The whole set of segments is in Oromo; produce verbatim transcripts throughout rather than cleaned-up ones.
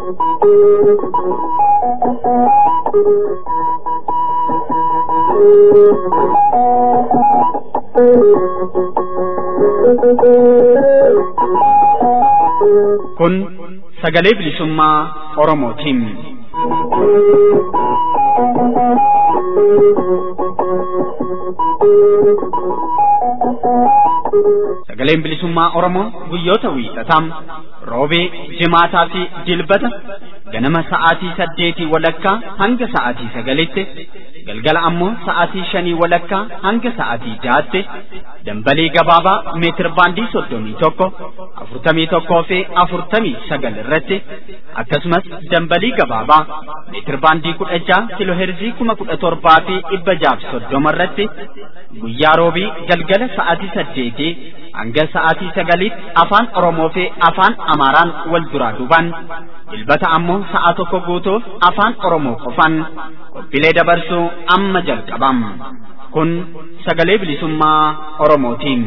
Kun sagalee bilisummaa Oromootiin. Sagaleen bilisummaa Oromoo guyyoota wiixataa, roobee, jimaataa fi dilbata ganama sa'aatii saddeetii walakkaa hanga sa'aatii sagalitti, galgala ammoo sa'aatii shanii walakkaa hanga sa'aatii jaatti dambalii gabaabaa meetir baandii soddomii tokko afurtamii tokkoo fi afurtamii sagal irratti akkasumas dambalii gabaabaa meetir baandii kudha jaha kiloo heerzii kuma kudha torbaa fi dhibba jaaf soddoma irratti guyyaa roobii galgala sa'aatii saddeetii hanga sa'aatii sagaliitti afaan Oromoo fi afaan Amaaraan wal duraa duubaan dilbata ammoo sa'a tokko guutuuf afaan Oromoo qofaan qophiilee dabarsuu amma jalqabam. Kun sagalee bilisummaa Oromootiin.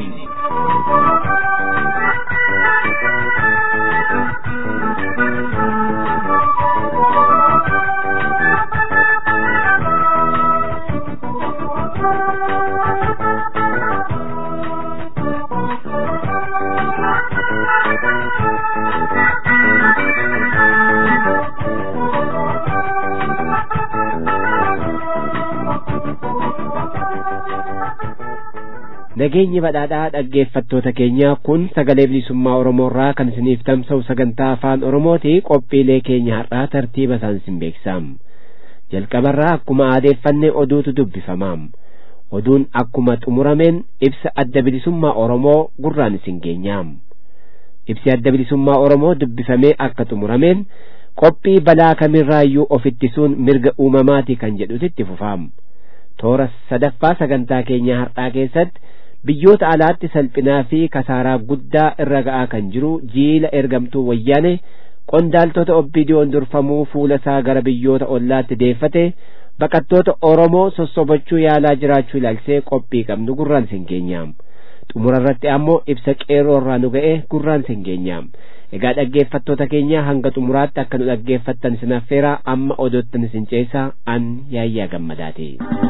Nageenyi badhaadhaa dhaggeeffattoota keenya, kun sagalee bilisummaa Oromoo irraa kan isiniif tamsa'u sagantaa afaan Oromooti. Qophiilee keenya har'aa tartiiba isaan isin beeksisam. Jalqabarraa akkuma aadeeffanne oduutu dubbifamaam. Oduun akkuma xumurameen ibsa adda bilisummaa Oromoo gurraan isin geenyaam. Ibsi adda bilisummaa Oromoo dubbifamee akka xumurameen qophii balaa kamirraayyuu of ittisuun mirga uumamaati kan jedhutu itti fufaam. Toora sadaffaa sagantaa keenya har'aa keessatti biyyoota alaatti salphinaa fi kasaaraa guddaa irra ga'aa kan jiru jiila ergamtuu wayyaane qondaaltota obbidiyoon durfamuu fuula isaa gara biyyoota ollaatti deeffate baqattoota Oromoo sossobachuu yaalaa jiraachuu ilaalsee qophii qabnu gurraan isin geenyaam. Xumura irratti ammoo ibsa qeerroo irraa nu ga'e gurraan isin geenyaam. Egaa dhaggeeffattoota keenya hanga xumuraatti akka nu dhaggeeffattan isin affeeraa, amma odoottan isin ceesaa an yaayyaa gammadaati.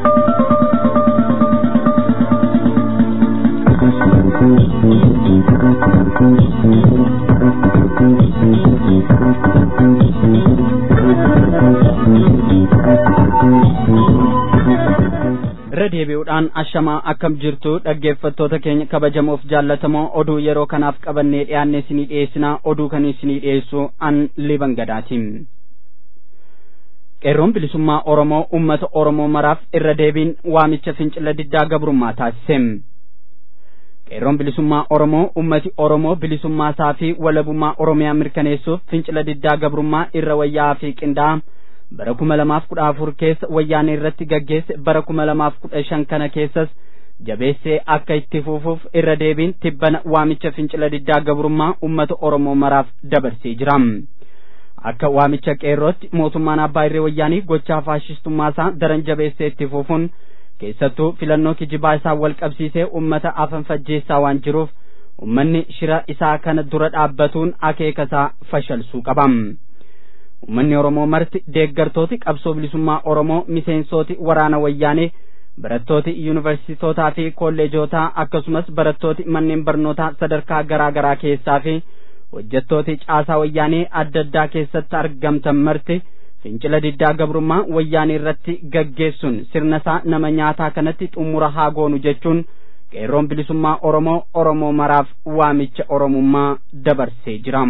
Irra deebi'uudhaan ashamaa akkam jirtu dhaggeeffattoota keenya kabajamoof jaallatamoo, oduu yeroo kanaaf qabannee dhiyaanne isinii dhiyeessinaa. Oduu kan isinii dhiyeessu an Liban Gadaatiin. Qeerroon bilisummaa Oromoo ummata Oromoo maraaf irra deebiin waamicha fincila diddaa gabrummaa taasisem. Qeerroon bilisummaa Oromoo ummati Oromoo bilisummaa isaa fi walabummaa Oromiyaa mirkaneessuuf fincila diddaa gabrummaa irra wayyaa fi qindaa'aa bara kuma lamaaf kudha afur keessa wayyaanee irratti gaggeesse bara kuma lamaaf kudha shan kana keessas jabeessee akka itti fufuuf irra deebiin tibbana waamicha fincila diddaa gabrummaa ummata Oromoo maraaf dabarsee jira. Akka waamicha qeerrootti mootummaan abbaa irree wayyaanii gochaa faashistummaa isaa daran jabeessee itti fufuun keessattuu filannoo kijibaa isaa wal qabsiisee ummata afan fajjeessaa waan jiruuf ummanni shira isaa kana dura dhaabbatuun akeeka isaa fashalsuu qaba. Ummanni Oromoo marti deeggartooti qabsoo bilisummaa Oromoo, miseensooti waraana wayyaanee, barattooti yuunivarsiitootaa fi kolleejotaa akkasumas barattooti manneen barnootaa sadarkaa garaa garaa keessaa fi hojjettooti caasaa wayyaanee adda addaa keessatti argamtan marti fincila diddaa gabrummaa wayyaanee irratti gaggeessuun sirna isaa nama nyaataa kanatti xumura haa goonu jechuun qeerroon bilisummaa Oromoo Oromoo maraaf waamicha Oromummaa dabarsee jira.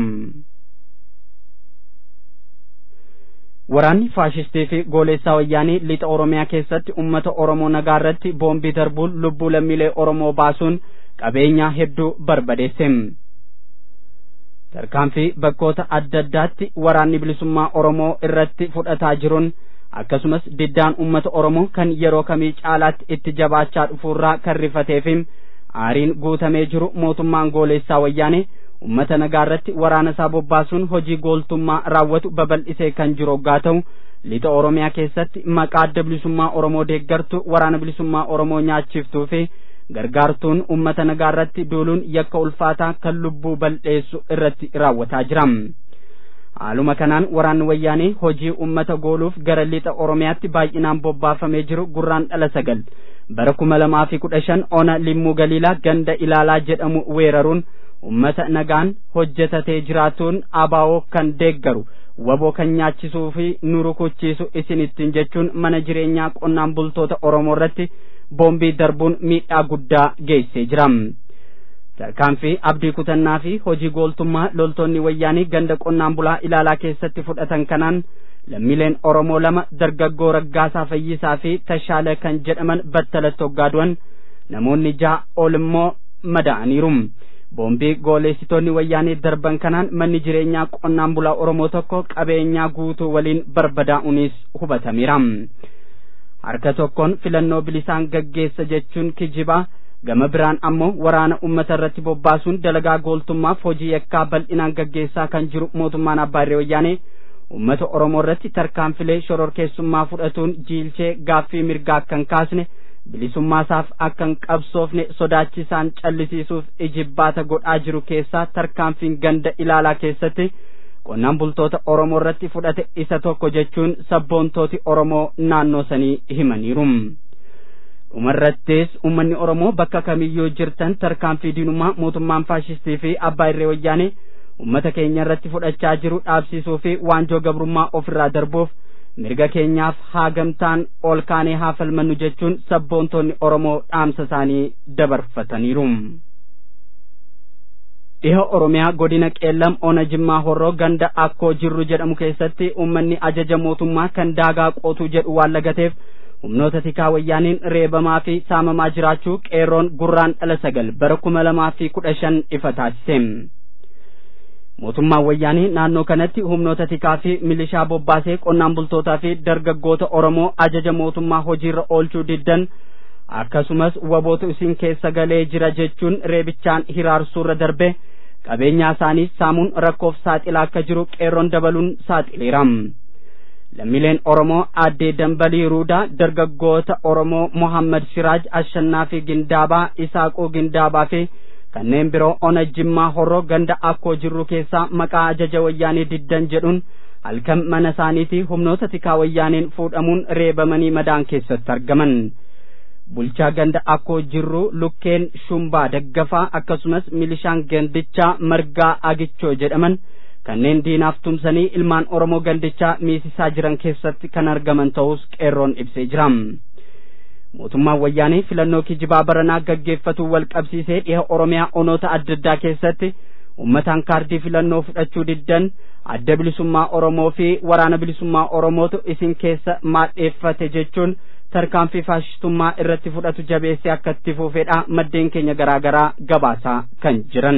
Waraanni faashistii fi gooleessaa wayyaanii lixa Oromiyaa keessatti ummata Oromoo nagaa irratti boombii darbuun lubbuu lammiilee Oromoo baasuun qabeenyaa hedduu barbadeesse. Tarkaanfii bakkoota adda addaatti waraanni bilisummaa Oromoo irratti fudhataa jiruun akkasumas diddaan ummata Oromoo kan yeroo kamii caalaatti itti jabaachaa dhufuurraa kan rifatee fi aariin guutamee jiru mootummaan gooleessaa wayyaanii ummata nagaa irratti waraana isaa bobbaasuun hojii gooltummaa raawwatu babal'isee kan jiru hoggaa ta'u lixa Oromiyaa keessatti maqaa adda bilisummaa Oromoo deeggartu waraana bilisummaa Oromoo nyaachiftuu fi gargaartuun ummata nagaa irratti duuluun yakka ulfaataa kan lubbuu bal'eessu irratti raawwataa jira. haaluma kanaan waraanni wayyaanee hojii ummata gooluuf gara lixa oromiyaatti baay'inaan bobbaafamee jiru gurraan dhala sagal bara kuma lamaa fi kudha shan ona limmuu galiilaa ganda ilaalaa jedhamu weeraruun ummata nagaan hojjetatee jiraatuun abaawoo kan deeggaru waboo kan nyaachisuu fi nu rukuchiisu isinittiin jechuun mana jireenyaa qonnaan bultoota Oromoo irratti boombii darbuun miidhaa guddaa geessee jira. Tarkaanfii abdii kutannaa fi hojii gooltummaa loltoonni wayyaanii ganda qonnaan bulaa ilaalaa keessatti fudhatan kanaan lammiileen Oromoo lama dargaggoo Raggaasaa Fayyisaa fi Tashaalee kan jedhaman battalatti hoggaaduwan namoonni ja'a ol immoo madaa'aniiru. Boombii gooleessitoonni wayyaanii darban kanaan manni jireenyaa qonnaan bulaa Oromoo tokko qabeenyaa guutuu waliin barbadaa'uunis hubatameera. Harka tokkoon filannoo bilisaan gaggeessa jechuun kijibaa gama biraan ammoo waraana ummata irratti bobbaasuun dalagaa gooltummaaf hojii yakkaa bal'inaan gaggeessaa kan jiru mootummaan abbaa irree wayyaanee ummata Oromoo irratti tarkaanfilee shororkeessummaa fudhatuun jiilchee gaaffii mirgaa akkan kaasne bilisummaasaaf akkan qabsoofne sodaachisaan callisiisuuf ijibbaata godhaa jiru keessaa tarkaanfiin ganda ilaalaa keessatti qonnaan bultoota Oromoo irratti fudhate isa tokko jechuun sabboontooti Oromoo naannoo sanii himaniiru. Umarrattis ummanni Oromoo bakka kamiyyuu jirtan tarkaanfii diinummaa mootummaan faashistii fi abbaa irree wayyaanee ummata keenya irratti fudhachaa jiru dhaabsisuu fi waanjoo gabrummaa ofirraa darbuuf mirga keenyaaf haa gamtaan ol kaanee haa falmannu jechuun sabboontoonni Oromoo dhaamsa isaanii dabarfataniiru. Dhiha Oromiyaa godina Qeellam ona Jimmaa Horroo ganda akkoo jirru jedhamu keessatti ummanni ajaja mootummaa kan daagaa qootuu jedhu waan lagateef humnoota tikaa wayyaaniin reebamaa fi saamamaa jiraachuu qeerroon gurraan dhala sagal bara kuma lamaa fi kudha shan ifa taasise. Mootummaan wayyaanii naannoo kanatti humnoota tikaa fi milishaa bobbaasee qonnaan bultootaa fi dargaggoota Oromoo ajaja mootummaa hojiirra oolchuu diddan akkasumas wabootu isin keessa galee jira jechuun reebichaan hiraarsuurra darbe qabeenyaa isaanii saamuun rakkoof saaxilaa akka jiru qeerroon dabaluun saaxileera. Lammiileen Oromoo addee Dambalii Ruudaa dargaggoota Oromoo Muhammad Siraaj Ashannaa fi Gindaabaa Isaaqoo Gindaabaa fi kanneen biroo ona Jimmaa Horroo ganda akkoo jirru keessaa maqaa ajaja wayyaanii diddan jedhuun halkan mana isaaniitii humnoota tikaa wayyaaniin fuudhamuun reebamanii madaan keessatti argaman. Bulchaa ganda akkoo jirru Lukkeen Shumbaa Daggafaa akkasumas milishaan gandichaa Margaa Agichoo jedhaman kanneen diinaaf tumsanii ilmaan Oromoo gandichaa miisisaa jiran keessatti kan argaman ta'us qeerroon ibsee jira. Mootummaan wayyaanii filannoo kijibaa baranaa gaggeeffatu wal qabsiisee dhiha Oromiyaa onoota adda addaa keessatti ummataan kaardii filannoo fudhachuu diddan adda bilisummaa Oromoo fi waraana bilisummaa Oromootu isin keessa maadheeffate jechuun tarkaanfii faashistummaa irratti fudhatu jabeessee akka itti fufeedha maddeen keenya garaa garaa gabaasaa kan jiran.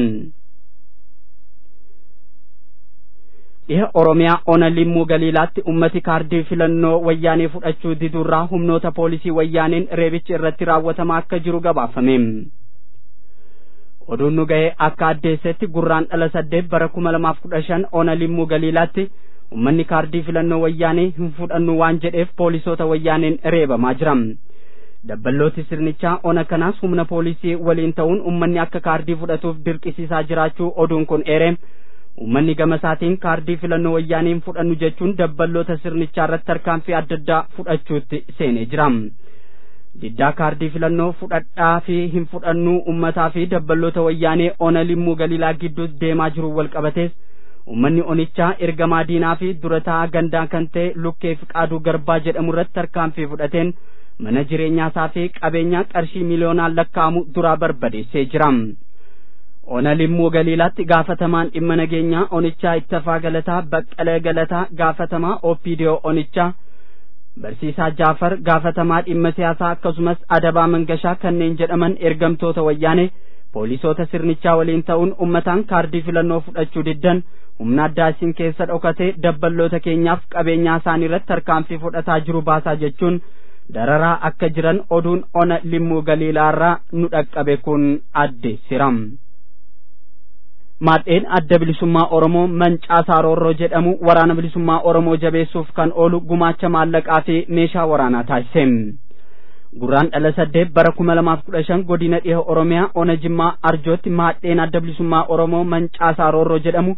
Dhiha Oromiyaa ona limmuu galiilaatti ummati kaardii filannoo wayyaanee fudhachuu diduurraa humnoota poolisii wayyaaneen reebichi irratti raawwatamaa akka jiru gabaafame. Oduun nu ga'ee akka addeessetti gurraan dhala saddeet bara kuma lamaaf kudha shan ona limmuu galiilaatti ummanni kaardii filannoo wayyaanee hin fudhannu waan jedheef poolisoota wayyaaneen reebamaa jira. Dabballooti sirnichaa ona kanaas humna poolisii waliin ta'uun ummanni akka kaardii fudhatuuf dirqisiisaa jiraachuu oduun kun eeree ummanni gama isaatiin kaardii filannoo wayyaaniin fudhannu jechuun dabballoota sirnichaa irratti tarkaanfii adda addaa fudhachuutti seenee jira. Diddaa kaardii filannoo fudhadhaa fi hin fudhannu ummataa fi dabballoota wayyaanee ona limmuu galiilaa gidduus deemaa jiru wal qabatees ummanni onichaa ergamaa diinaa fi durataa gandaa kan ta'e Lukkee Fiqaaduu Garbaa jedhamu irratti tarkaanfii fudhateen mana jireenyaa isaa fi qabeenyaa qarshii miliyoonaan lakkaa'amu duraa barbadeessee jira. Ona limmuu galiilaatti gaafatamaan dhimma nageenyaa onichaa Ittafaa Galataa Baqqalee Galataa gaafatamaa Opiidiyoo onichaa Barsiisaa Jaafar gaafatamaa dhimma siyaasaa akkasumas Adabaa Mangashaa kanneen jedhaman ergamtoota wayyaanee poolisoota sirnichaa waliin ta'uun ummataan kaardii filannoo fudhachuu diddan humna addaa isin keessa dhokatee dabballoota keenyaaf qabeenyaa isaanii irratti tarkaanfii fudhataa jiru baasaa jechuun dararaa akka jiran oduun ona limmuu galiilaarraa nu dhaqqabe kun addeessira. Maadheen adda bilisummaa Oromoo Mancaasaa Roorroo jedhamu waraana bilisummaa Oromoo jabeessuuf kan oolu gumaacha maallaqaa fi meeshaa waraanaa taasise. Gurraan dhala saddeet bara kuma lamaaf kudha shan godina dhiha Oromiyaa ona Jimmaa Arjootti maadheen adda bilisummaa Oromoo Mancaasaa Roorroo jedhamu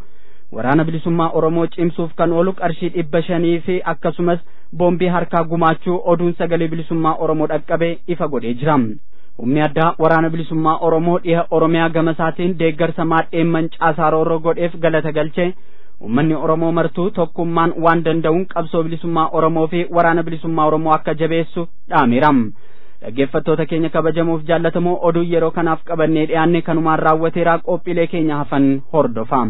waraana bilisummaa Oromoo cimsuuf kan oolu qarshii dhibba shanii fi akkasumas boombii harkaa gumaachuu oduun sagalee bilisummaa Oromoo dhaqqabe ifa godhee jira. Humni addaa waraana bilisummaa Oromoo dhiha Oromiyaa gama isaatiin deeggarsa maadheemman caasaaroo godheef galata galchee ummanni Oromoo martuu tokkummaan waan danda'uun qabsoo bilisummaa Oromoo fi waraana bilisummaa Oromoo akka jabeessu dhaameera. Dhaggeeffattoota keenya kabajamuuf jaallatamoo oduu yeroo kanaaf qabannee dhiyaanne kanumaan raawwateera. Qophiilee keenya hafan hordofaa.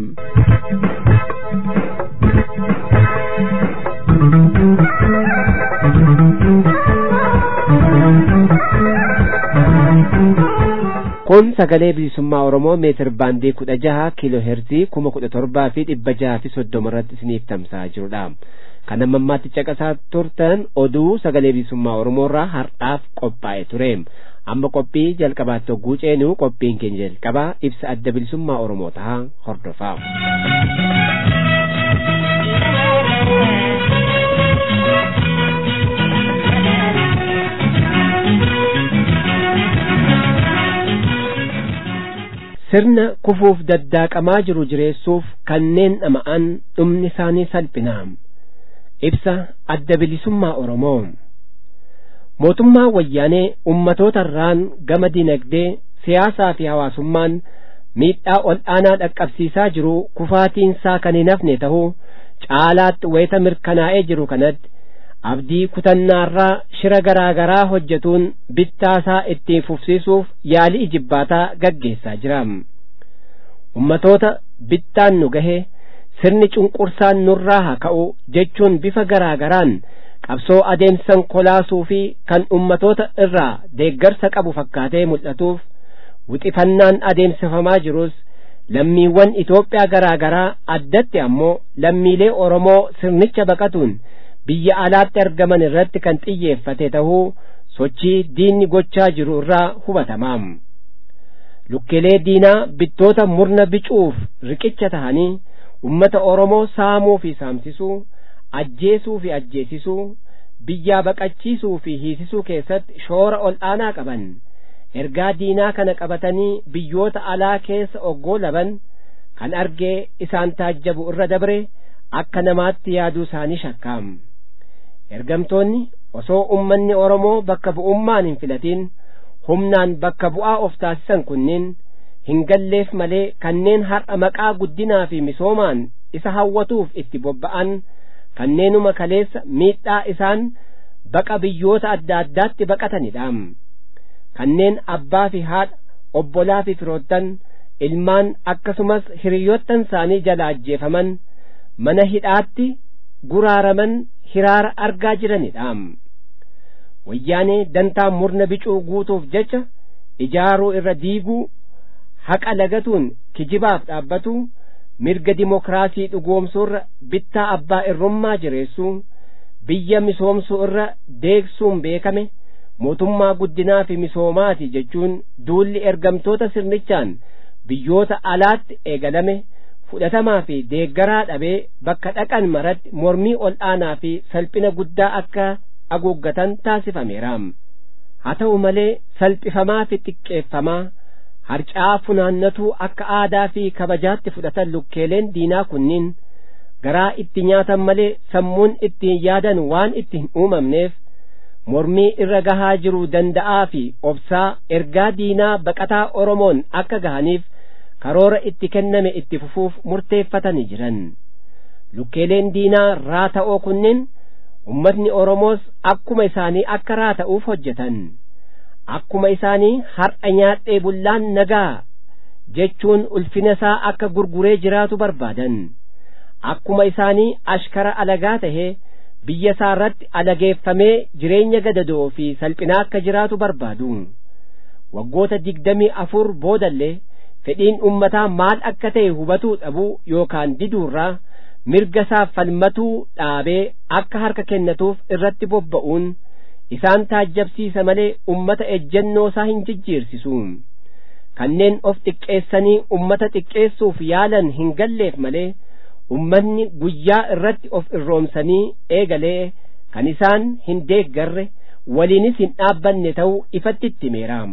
Kun sagalee bilisummaa Oromoo meetir baandii kudha jaha kiiloo heerzii kuma kudha torbaa fi dhibba jaha fi soddoma irratti isiniif tamsa'aa jirudha. Kan ammammaatti caqasaa turtan oduu sagalee bilisummaa Oromoo irraa har'aaf qophaa'e ture. Amma qophii jalqabaatti hogguu ceenu qophiin keenya jalqabaa ibsa adda bilisummaa Oromoo ta'a hordofaa. Sirna kufuuf daddaaqamaa jiru jireessuuf kanneen dhama'an dhumni isaanii salphinaa. Ibsa adda bilisummaa Oromoo. Mootummaa wayyaanee ummatoota irraan gama dinagdee, siyaasaa fi hawaasummaan miidhaa ol aanaa dhaqqabsiisaa jiru kufaatiinsaa kan hin hafne ta'uu caalaatti wayita mirkanaa'ee jiru kanatti abdii kutannaarraa shira garaa garaa hojjetuun bittaasaa ittiin fufsiisuuf yaalii ijibbaataa gaggeessaa jira. Ummatoota bittaan nu gahe sirni cunqursaan nurraa haa ka'u jechuun bifa garaa garaan qabsoo adeemsan kolaasuu fi kan ummatoota irraa deeggarsa qabu fakkaatee mul'atuuf wixifannaan adeemsifamaa jirus lammiiwwan Itoophiyaa garaa garaa addatti ammoo lammiilee Oromoo sirnicha baqatuun biyya alaatti argaman irratti kan xiyyeeffate ta'uu sochii diinni gochaa jiru irraa hubatamaa. Lukkeelee diinaa bittoota murna bicuuf riqicha tahanii ummata Oromoo saamuu fi saamsisuu, ajjeesuu fi ajjeesisuu, biyyaa baqachiisuu fi hiisisuu keessatti shoora ol aanaa qaban. Ergaa diinaa kana qabatanii biyyoota alaa keessa oggoo laban kan argee isaan taajjabu irra dabre akka namaatti yaaduu isaanii shakkaam. Ergamtoonni osoo ummanni Oromoo bakka bu'ummaan hin filatin humnaan bakka bu'aa of taasisan kunniin hin galleef malee kanneen har'a maqaa guddinaa fi misoomaan isa hawwatuuf itti bobba'an kanneenuma kaleessa miidhaa isaan baqa biyyoota adda addaatti baqatanidha. Kanneen abbaa fi haadha, obbolaa fi firoottan, ilmaan akkasumas hiriyoottan isaanii jala ajjeefaman mana hidhaatti guraaraman hiraara argaa jiranidha. Wayyaanee dantaa murna bicuu guutuuf jecha ijaaruu irra diiguu, haqa lagatuun kijibaaf dhaabbatu, mirga dimokiraasii dhugoomsuu irra bittaa abbaa irrummaa jireessuu, biyya misoomsuu irra deegsuun beekame mootummaa guddinaa fi misoomaati jechuun duulli ergamtoota sirnichaan biyyoota alaatti eegalame fudhatamaa fi deeggaraa dhabee bakka dhaqan maratti mormii ol aanaa fi salphina guddaa akka aguuggatan taasifameera. Haa ta'u malee salphifamaa fi xiqqeeffamaa harcaa funaannatuu akka aadaa fi kabajaatti fudhatan lukkeeleen diinaa kunniin garaa itti nyaatan malee sammuun ittiin yaadan waan itti hin uumamneef mormii irra gahaa jiruu danda'aa fi obsaa ergaa diinaa baqataa Oromoon akka gahaniif karoora itti kenname itti fufuuf murteeffatanii jiran. Lukkeeleen diinaa raata'oo kunniin ummatni Oromoos akkuma isaanii akka raata'uuf hojjetan. Akkuma isaanii har'a nyaadhee bullaan nagaa jechuun ulfina isaa akka gurguree jiraatu barbaadan. Akkuma isaanii ashkara alagaa tahee biyya isaa irratti alageeffamee jireenya gadadoo fi salphinaa akka jiraatu barbaadu. Waggoota digdamii afur boodallee fedhiin ummataa maal akka ta'e hubatuu dhabuu yookaan diduurraa mirga isaaf falmatuu dhaabee akka harka kennatuuf irratti bobba'uun isaan taajjabsiisa malee ummata ejjennoo isaa hin jijjiirsisu. Kanneen of xiqqeessanii ummata xiqqeessuuf yaalan hin galleef malee ummanni guyyaa irratti of irroomsanii eegalee kan isaan hin deeggarre waliinis hin dhaabbanne ta'uu ifatti itti himeeraam.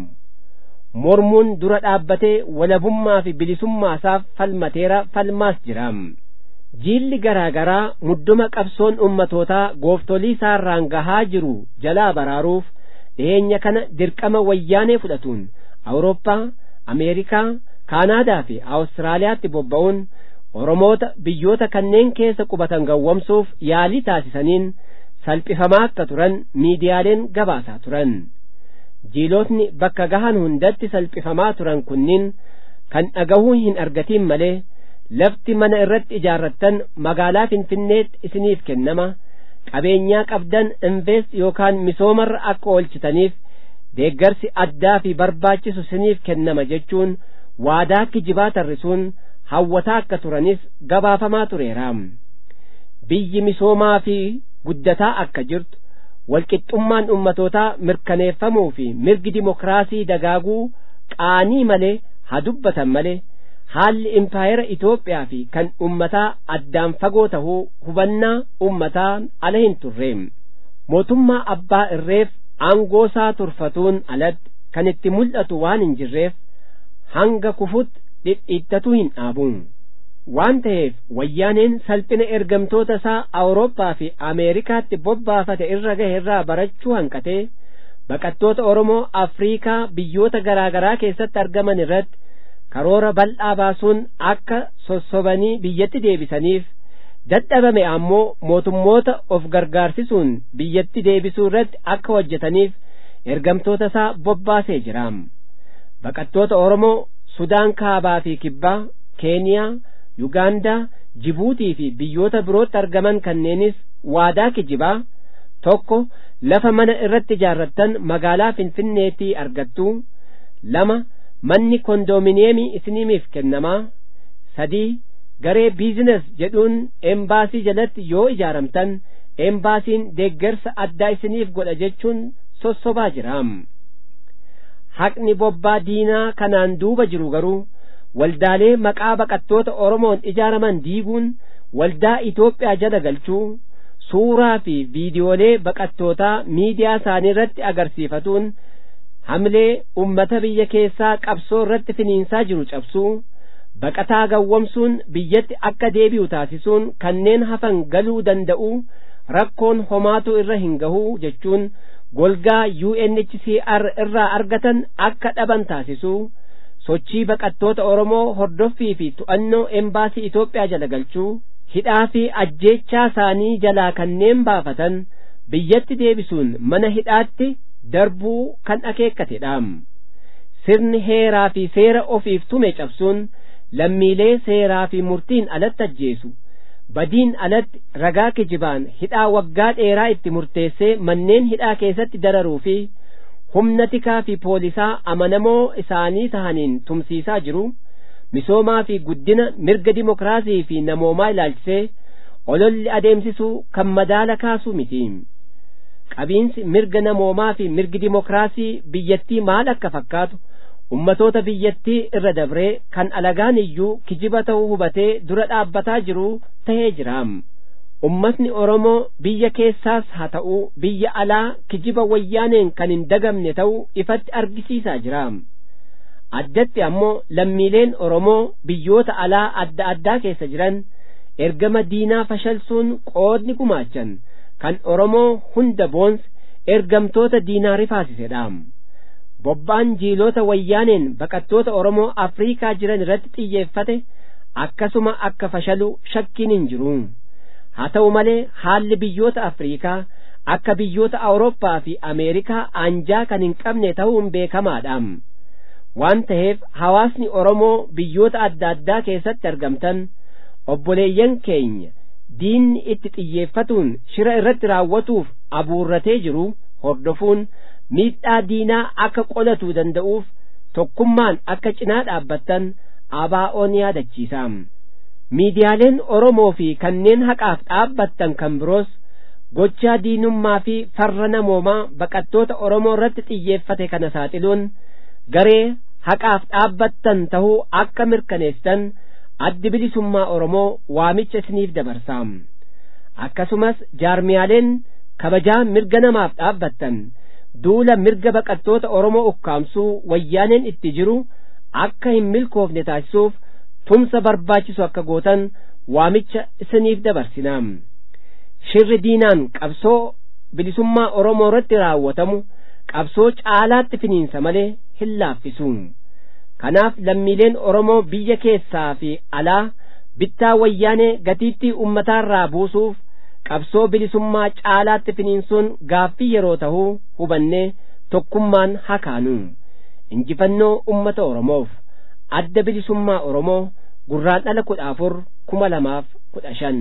Mormuun dura dhaabbatee walabummaa fi bilisummaa isaaf falmateera falmaas jiraam. jiilli garaa garaa mudduma qabsoon ummatootaa gooftolii isaarraan gahaa jiru jalaa baraaruuf dhiyeenya kana dirqama wayyaanee fudhatuun Awurooppaa, Ameerikaa, Kaanaadaa fi Awustiraaliyaatti bobba'uun Oromoota biyyoota kanneen keessa qubatan gawwamsuuf yaalii taasisaniin salphifamaa akka turan miidiyaaleen gabaasaa turan. Jiilotni bakka gahan hundatti salphifamaa turan kunniin kan dhagahuu hin argatiin malee lafti mana irratti ijaarrattan magaalaa Finfinneetti isiniif kennama, qabeenyaa qabdan invest yookaan misoomarra akka oolchitaniif deeggarsi addaa fi barbaachisu isiniif kennama jechuun waadaa kijibaa tarrisuun hawwataa akka turanis gabaafamaa tureera. Biyyi misoomaa fi guddataa akka jirtu walqixxummaan ummatootaa mirkaneeffamuu fi mirgi dimokiraasii dagaaguu qaanii malee haa dubbatan malee haalli impaayera Itoophiyaa fi kan ummataa addaan fagoo tahuu hubannaa ummataan ala hin turreem. Mootummaa abbaa irreef aangoosaa turfatuun alatti kan itti mul'atu waan hin jirreef hanga kufutti dhidhiittatu hin dhaabu. Waan ta'eef wayyaaneen salphina ergamtoota isaa Awurooppaa fi Ameerikaatti bobbaafate irra gahe irraa barachuu hanqatee baqattoota Oromoo Afriikaa biyyoota garaa garaa keessatti argaman irratti karoora bal'aa baasuun akka sossobanii biyyatti deebisaniif dadhabame ammoo mootummoota of gargaarsisuun biyyatti deebisuu irratti akka hojjetaniif ergamtoota isaa bobbaasee jira. Baqattoota Oromoo Sudaan Kaabaa fi Kibbaa, Keeniyaa, Yugaandaa, Jibuutii fi biyyoota birootti argaman kanneenis waadaa kijibaa tokko lafa mana irratti ijaarrattan magaalaa Finfinneetti argattu, lama manni kondoominiyeemii isiniif kennamaa, sadii garee biizines jedhuun embaasii jalatti yoo ijaaramtan embaasiin deeggarsa addaa isiniif godha jechuun sossobaa jira. Haqni bobbaa diinaa kanaan duuba jiru garuu waldaalee maqaa baqattoota Oromoon ijaaraman diiguun waldaa Itoophiyaa jala galchuu suuraa fi viidiyoolee baqattootaa miidiyaa isaanii irratti agarsiifatuun hamlee ummata biyya keessaa qabsoo irratti finiinsaa jiru cabsuu baqataa gawwamsuun biyyatti akka deebi'u taasisuun kanneen hafan galuu danda'u rakkoon homaatu irra hin gahuu jechuun golgaa U N H C R irraa argatan akka dhaban taasisuu sochii baqattoota Oromoo hordoffii fi to'annoo embaasii Itoophiyaa jala galchuu hidhaa fi ajjeechaa isaanii jalaa kanneen baafatan biyyatti deebisuun mana hidhaatti darbuu kan akeekkatedha. Sirni heeraa fi seera ofiif tume cabsuun lammiilee seeraa fi murtiin alatti ajjeesu badiin alatti ragaa kijibaan hidhaa waggaa dheeraa itti murteessee manneen hidhaa keessatti dararuu fi humna tikaa fi poolisaa amanamoo isaanii tahaniin tumsiisaa jiru misoomaa fi guddina mirga dimokiraasii fi namoomaa ilaalchisee ololli adeemsisuu kan madaala kaasuu miti. Qabiinsi mirga namoomaa fi mirgi dimokiraasii biyyattii maal akka fakkaatu ummatoota biyyattii irra dabree kan alagaan iyyuu kijiba ta'uu hubatee dura dhaabbataa jiru tahee jira. Ummatni Oromoo biyya keessaas haa ta'u biyya alaa kijiba wayyaaneen kan hin dagamne ta'uu ifatti argisiisaa jira. Addatti ammoo lammiileen Oromoo biyyoota alaa adda addaa keessa jiran ergama diinaa fashalsuun qoodni gumaachan kan Oromoo hunda boons ergamtoota diinaa rifaasisedha. Bobbaan jiilota wayyaaneen baqattoota Oromoo Afriikaa jiran irratti xiyyeeffate akkasuma akka fashalu shakkiin hin jiru. Haa ta'u malee haalli biyyoota Afriikaa akka biyyoota Awurooppaa fi Ameerikaa anjaa kan hin qabne ta'uun beekamaadha. Waan ta'eef hawaasni Oromoo biyyoota adda addaa keessatti argamtan obboleeyyan keenya diinni itti xiyyeeffatuun shira irratti raawwatuuf abuurratee jiru hordofuun miidhaa diinaa akka qolatuu danda'uuf tokkummaan akka cinaa dhaabbattan abaa'oon yaadachiisa. Miidiyaaleen Oromoo fi kanneen haqaaf dhaabbattan kan biroos gochaa diinummaa fi farra namoomaa baqattoota Oromoo irratti xiyyeeffate kana saaxiluun garee haqaaf dhaabbattan tahuu akka mirkaneessitan addi bilisummaa Oromoo waamicha isiniif dabarsa. Akkasumas jaarmiyaaleen kabajaa mirga namaaf dhaabbattan duula mirga baqattoota Oromoo ukkaamsuu wayyaaneen itti jiru akka hin milkoofne taasisuuf tumsa barbaachisu akka gootan waamicha isiniif dabarsinaa. Shirri diinaan qabsoo bilisummaa Oromoo irratti raawwatamu qabsoo caalaatti finiinsa malee hin laaffisu. Kanaaf lammiileen Oromoo biyya keessaa fi alaa bittaa wayyaanee gatiittii ummataarraa buusuuf qabsoo bilisummaa caalaatti finiinsuun gaaffii yeroo tahuu hubannee tokkummaan hakaanu. Injifannoo ummata Oromoof. Adda bilisummaa Oromoo gurraandhala kudha afur kuma lamaaf kudha shan.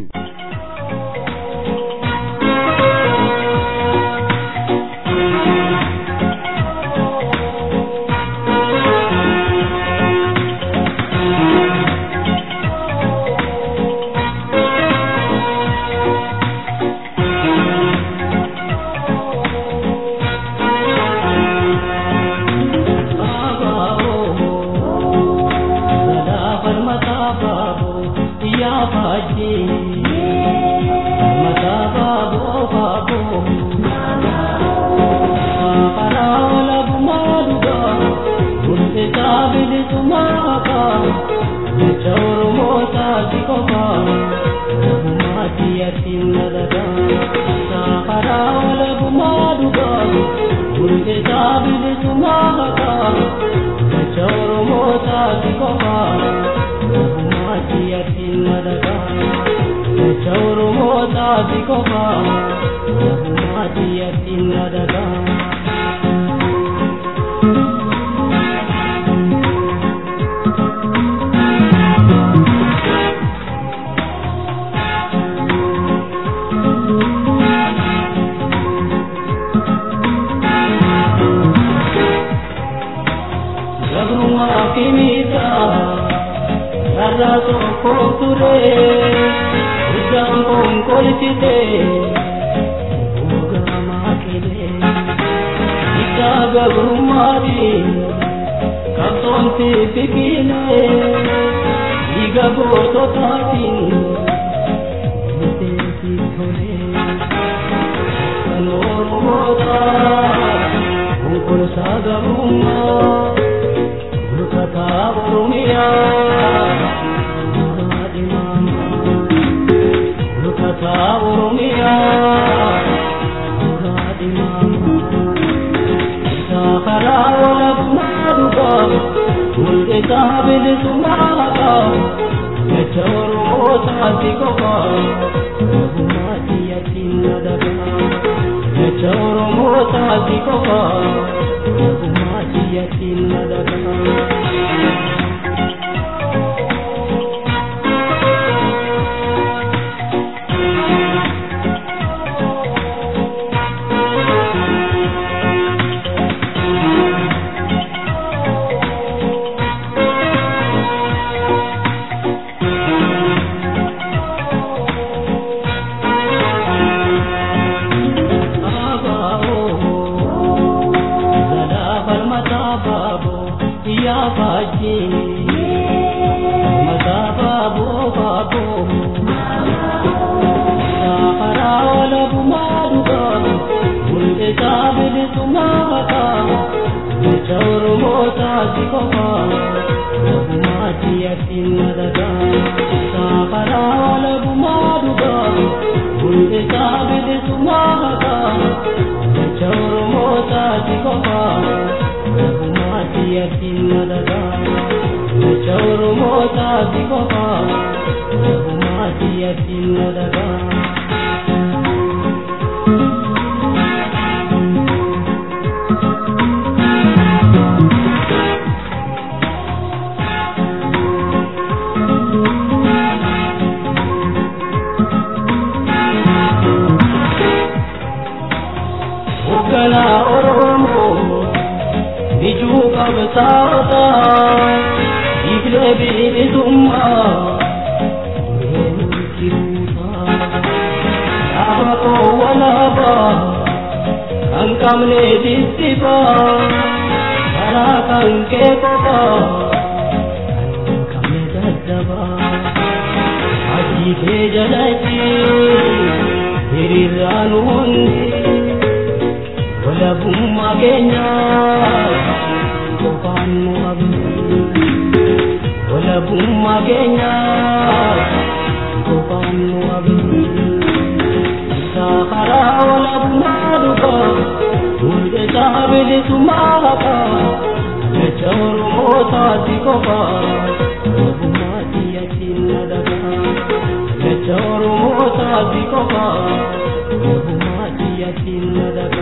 bilisummaa jecha Oromoo taati qofa Oromoo xiyyatiin nadaga jecha Oromoo taati qofa Oromoo xiyyatiin nadaga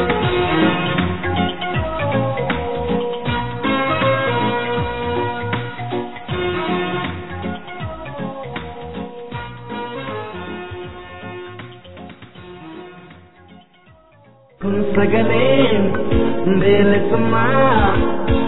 Sagaleen bilisummaa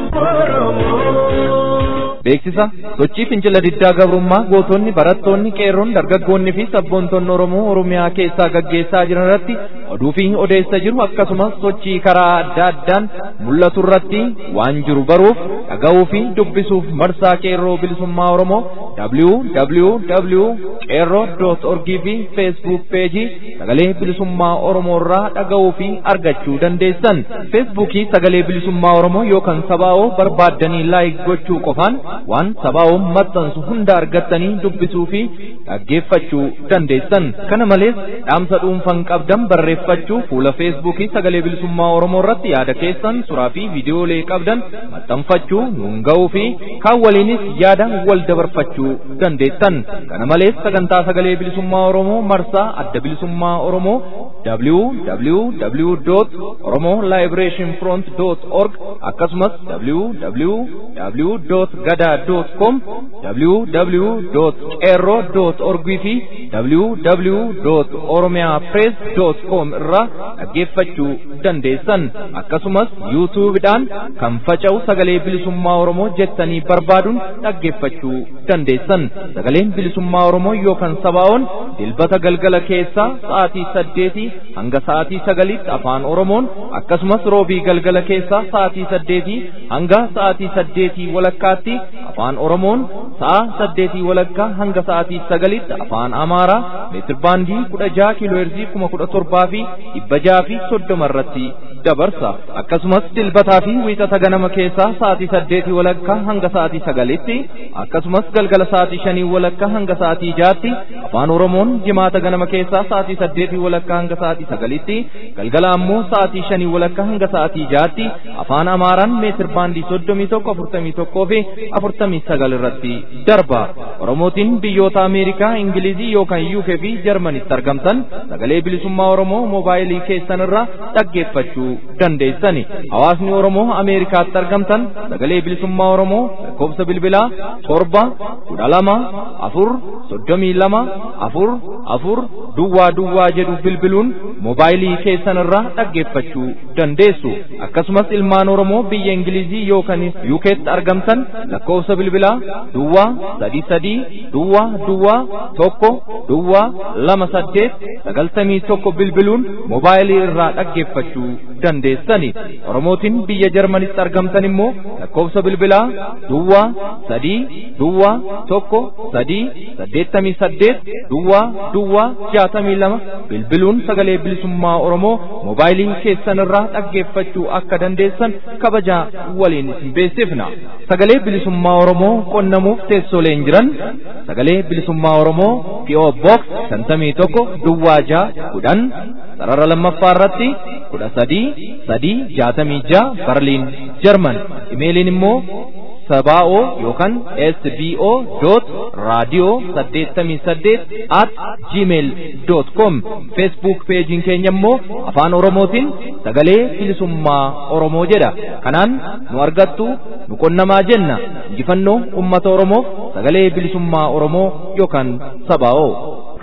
Oromoo. Beeksisa sochii fincila diddaa gabrummaa gootonni barattoonni qeerroon dargaggoonni fi sabboontonni Oromoo Oromiyaa keessaa gaggeessaa jiran irratti oduu fi odeessa jiru akkasumas sochii karaa adda addaan mul'atu irratti waan jiru baruuf dhaga'uu fi dubbisuuf marsaa qeerroo bilisummaa Oromoo w w w dot qeerroo dot org fi Facebook peejii sagalee bilisummaa Oromoo irraa dhaga'uu fi argachuu dandeessan. Feesbuukii sagalee bilisummaa Oromoo yookaan sabaa'oo barbaaddanii laayik gochuu qofaan waan sabaa'oo maxxansu hunda argattanii dubbisuu fi dhaggeeffachuu dandeessan. Kana malees dhaamsa dhuunfan qabdan barreeffachuu fuula Feesbuukii sagalee bilisummaa Oromoo irratti yaada keessan suuraa fi viidiyoolee qabdan maxxanfachuu nuun ga'uu fi kaan waliinis yaada wal dabarfachuu dandeessan. Kana malees sagantaa sagalee bilisummaa Oromoo marsaa adda bilisummaa Oromoo w w w dot oromo liberation front dot org akkasumas w w w dot gada dot com w w dot qeerroo dot org fi w w dot oromiapress dot com irraa dhaggeeffachuu dandeessan. Akkasumas yuutuubidhaan kan faca'u sagalee bilisummaa Oromoo jettanii barbaaduun dhaggeeffachuu dandeessan. Sagaleen bilisummaa Oromoo yookaan sabaa'oon dilbata galgala keessaa sa'aatii saddeetii hanga sa'aatii sagaliitti afaan Oromoon akkasumas roobii galgala keessaa sa'aatii saddeetii hanga sa'aatii saddeetii walakkaatti afaan Oromoon sa'a saddeetii walakkaa hanga sa'aatii sagaliitti afaan Amaaraa meetir baandii kudha jaha kiiloo heerzii kuma kudha torbaa fi dhibba jaha fi soddoma irratti dabarsa. Akkasumas dilbataa fi wiixata ganama keessaa sa'aatii saddeetii walakkaa hanga sa'aatii sagaliitti akkasumas galgala sa'aatii shanii walakkaa hanga sa'aatii jahaatti afaan Oromoon jimaata ganama keessaa sa'aatii saddeetii walakkaa hanga sa'aatii sagaliitti galgala ammoo sa'aatii shanii walakkaa hanga sa'aatii jahaatti afaan Amaaraan meetir baandii soddomii tokko afurtamii tokkoo fi afurtamii sagal irratti darba. Oromootiin biyyoota Ameerikaa, Ingilizii yookaan U K fi Jarmanitti argamtan sagalee bilisummaa Oromoo moobaayilii keessan irraa dhaggeeffachuu dandeessani. Hawaasni Oromoo Ameerikaatti argamtan sagalee bilisummaa Oromoo lakkoofsa bilbilaa torba kudha lama afur soddomii lama afur afur duwwaa duwwaa jedhu bilbiluun moobaayilii keessan irraa dhaggeeffachuu dandeessu. Akkasumas ilmaan Oromoo biyya Ingilizii yookaan U K'tti argamtan lakkoofsa bilbilaa duwwaa sadii sadii duwwaa duwwaa tokko duwwaa lama saddeet sagaltamii tokko bilbiluun moobaayilii irraa dhaggeeffachuu dandeessani. Oromootiin biyya Jarmanitti argamtan immoo lakkoofsa bilbilaa duwwaa sadii duwwaa tokko sadii saddeettamii saddeet duwwaa duwwaa jaatamii lama bilbiluun sagalee bilisummaa Oromoo moobaayilii keessan irraa dhaggeeffachuu akka dandeessan kabajaa waliin isin beeksifna. Sagalee bilisummaa Oromoo qonnamuuf teessooleen jiran sagalee bilisummaa Oromoo P O Box shantamii tokko duwwaa jaha kudhan sarara lammaffaa irratti kudha sadii sadii jaatamii jaha Barliin Jarman. Imeeliin immoo sabaa'oo yookaan s b o dot radio saddeettamii saddeet at gmail dot com. Facebook peejiin keenya immoo afaan Oromootiin sagalee bilisummaa Oromoo jedha. Kanaan nu argattu nu qonnamaa jenna. Injifannoo uummata Oromoof sagalee bilisummaa Oromoo yookaan sabaa'oo.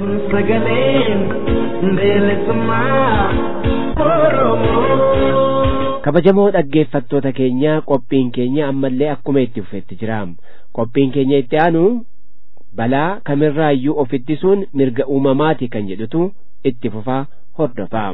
Sagaleen bilisummaa Oromoo. Kabajamoo dhaggeeffattoota keenya qophiin keenya ammallee akkuma itti fufetti jira. Qophiin keenya itti aanu balaa kamirraayyuu of ittisuun mirga uumamaati kan jedhutu itti fufaa hordofaa.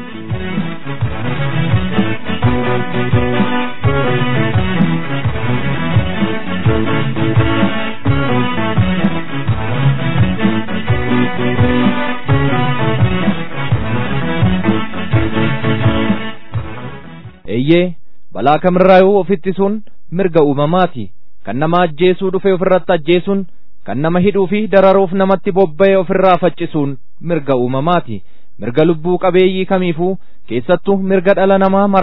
Eeyyee balaa kamirraayyuu of ittisuun mirga uumamaati. Kan nama ajjeesuu dhufe ofirratti ajjeesuun, kan nama hidhuu fi dararuuf namatti bobba'e ofirraa faccisuun mirga uumamaati. Mirga lubbuu qabeeyyii kamiifuu keessattuu mirga dhala namaa maraaf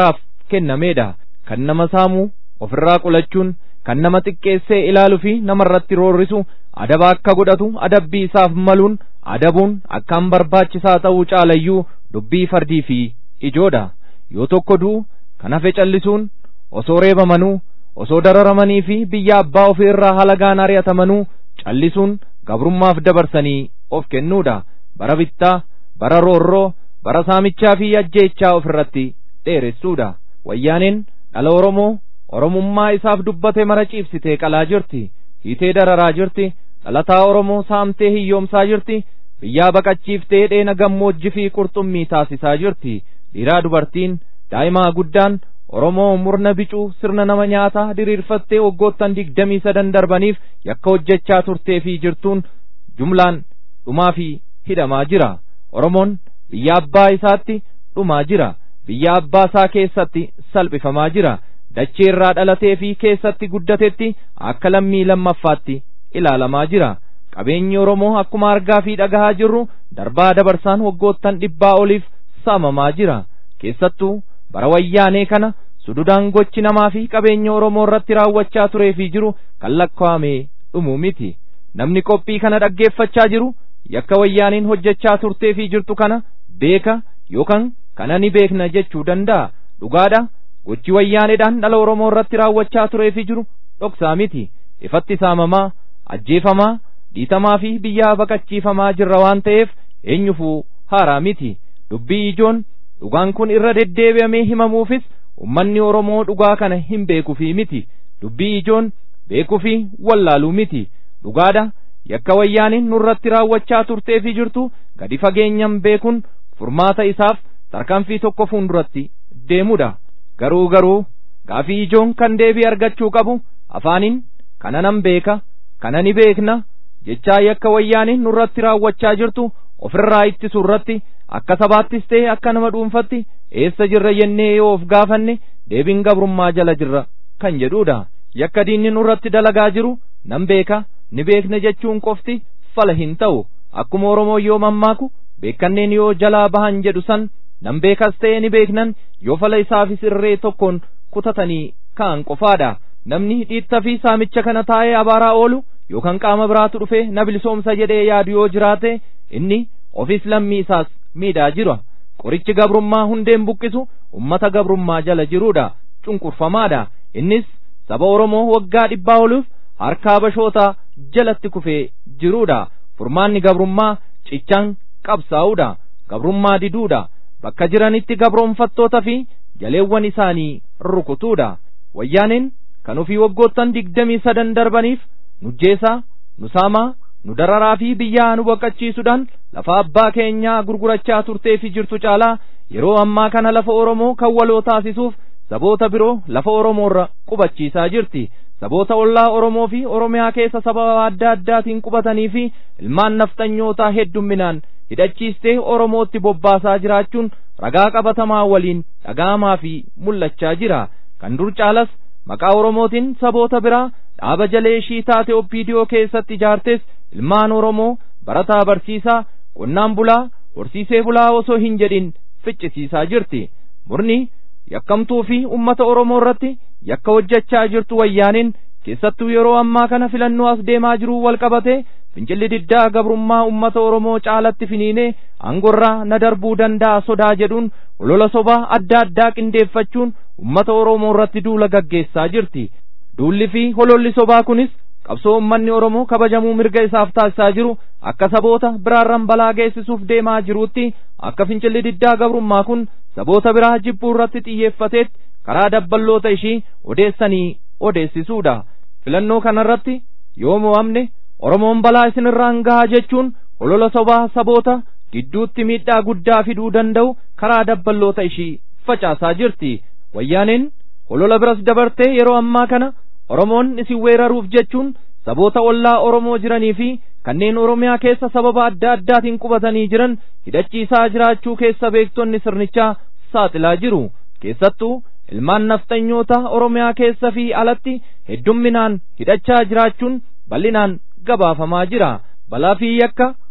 kennameedha. Kan nama saamuu ofirraa qolachuun, kan nama xiqqeessee ilaaluu fi namarratti roorrisu adaba akka godhatu adabbii isaaf maluun adabuun akkaan barbaachisaa ta'uu caalayyuu dubbii fardii fi ijoodha. Yoo tokko du'u kan hafe callisuun, osoo reebamanuu, osoo dararamanii fi biyya abbaa ofii irraa halagaan ari'atamanuu callisuun gabrummaaf dabarsanii of kennuudha. Bara bittaa, bara roorroo, bara saamichaa fi ajjeechaa ofirratti dheeressuudha. Wayyaaneen dhala Oromoo Oromummaa isaaf dubbate mara ciibsitee qalaa jirti. Hiitee dararaa jirti. Dhalataa Oromoo saamtee hiyyoomsaa jirti. Biyyaa baqachiiftee dheena gammoojjii fi qurxummii taasisaa jirti. Dhiiraa dubartiin, daa'imaa guddaan Oromoo murna bicuu sirna nama nyaataa diriirfattee waggoottan digdamii sadan darbaniif yakka hojjechaa turtee fi jirtuun jumlaan dhumaa fi hidhamaa jira. Oromoon biyya abbaa isaatti dhumaa jira. Biyya abbaa isaa keessatti salphifamaa jira. Dachee irraa dhalatee fi keessatti guddatetti akka lammii lammaffaatti ilaalamaa jira. Qabeenyi Oromoo akkuma argaa fi dhagahaa jirru darbaa dabarsaan waggoottan dhibbaa oliif saamamaa jira. Keessattuu bara wayyaanee kana sududaan gochi namaa fi qabeenya Oromoo irratti raawwachaa turee fi jiru kan lakkaa'amee dhumuu miti. Namni qophii kana dhaggeeffachaa jiru yakka wayyaaniin hojjechaa turtee fi jirtu kana beeka yookaan kana ni beekna jechuu danda'a. Dhugaadha. Gochi wayyaaneedhaan dhala Oromoo irratti raawwachaa turee fi jiru dhoksaa miti. Ifatti saamamaa, ajjeefamaa, dhiitamaa fi biyyaa baqachiifamaa jirra waan ta'eef eenyufuu haaraa miti. Dubbii ijoon dhugaan kun irra deddeebi'amee himamuufis ummanni Oromoo dhugaa kana hin beekuu fi miti. Dubbii ijoon beekuu fi wallaaluu miti. Dhugaadha. Yakka wayyaaniin nurratti raawwachaa turtee fi jirtu gadi fageenyaan beekuun furmaata isaaf tarkaanfii tokko fuulduratti deemudha. Garuu garuu gaafii ijoon kan deebii argachuu qabu afaaniin kana nan beeka, kana ni beekna jechaa yakka wayyaaniin nurratti raawwachaa jirtu ofirraa ittisuu irratti akka sabaattis ta'e akka nama dhuunfatti eessa jirra jennee yoo of gaafanne deebiin gabrummaa jala jirra kan jedhuudha. Yakka diinni nurratti dalagaa jiru nan beeka, ni beekna jechuun qofti fala hin ta'u. Akkuma Oromoo yoo mammaaku beekanneen yoo jalaa bahan jedhu san nan beekas ta'e ni beeknan yoo fala isaafis irree tokkoon kutatanii ka'an qofaadha. Namni dhiitta fi saamicha kana taa'ee abaaraa oolu yookaan qaama biraatu dhufe na bilisoomsa jedhee yaadu yoo jiraate inni ofis lammii isaas miidhaa jira. Qorichi gabrummaa hundeen buqqisu ummata gabrummaa jala jiruudha, cunqurfamaadha. Innis saba Oromoo waggaa dhibbaa oluuf harkaa bashootaa jalatti kufee jiruudha. Furmaanni gabrummaa cichaan qabsaa'uudha, gabrummaa diduudha, bakka jiranitti gabroonfattoota fi jaleewwan isaanii rukutuudha. Wayyaaneen kan ofii waggoottan digdamii sadan darbaniif nujjeesaa, nu saamaa, nu dararaa fi biyyaa nu baqachiisuudhaan lafa abbaa keenyaa gurgurachaa turtee fi jirtu caalaa yeroo ammaa kana lafa Oromoo kan waloo taasisuuf saboota biroo lafa Oromoorra qubachiisaa jirti. Saboota ollaa Oromoo fi Oromiyaa keessa sababa adda addaatiin qubatanii fi ilmaan nafxanyootaa heddumminaan hidhachiistee Oromootti bobbaasaa jiraachuun ragaa qabatamaa waliin dhaga'amaa fi mul'achaa jira. Kan dur caalas maqaa Oromootiin saboota biraa dhaaba jalee ishii taate Oppiidiyoo keessatti ijaartes ilmaan Oromoo barataa barsiisaa, qonnaan bulaa, horsiisee bulaa osoo hin jedhin ficcisiisaa jirti. Murni yakkamtuu fi ummata Oromoo irratti yakka hojjechaa jirtu wayyaaniin keessattuu yeroo ammaa kana filannoo as deemaa jiru wal qabate fincilli diddaa gabrummaa ummata Oromoo caalatti finiinee aangorraa na darbuu danda'a sodaa jedhuun olola sobaa adda addaa qindeeffachuun ummata Oromoo irratti duula gaggeessaa jirti. Duulli fi hololli sobaa kunis qabsoo ummanni Oromoo kabajamuu mirga isaaf taasisaa jiru akka saboota biraarran balaa geessisuuf deemaa jiruutti akka fincilli diddaa gabrummaa kun saboota biraa jibbuu irratti xiyyeeffateetti karaa dabballoota ishii odeessanii odeessisuudha. Filannoo kanarratti yoo mo'amne Oromoon balaa isinirraan gahaa jechuun holola sobaa saboota gidduutti miidhaa guddaa fiduu danda'u karaa dabballoota ishii facaasaa jirti. Wayyaaneen holola biras dabartee yeroo ammaa kana Oromoon isin weeraruuf jechuun saboota ollaa Oromoo jiranii fi kanneen Oromiyaa keessa sababa adda addaatiin qubatanii jiran hidhachiisaa jiraachuu keessa beektonni sirnichaa saaxilaa jiru. Keessattuu ilmaan nafxanyoota Oromiyaa keessa fi alatti heddumminaan hidhachaa jiraachuun bal'inaan gabaafamaa jira. Balaa fi yakka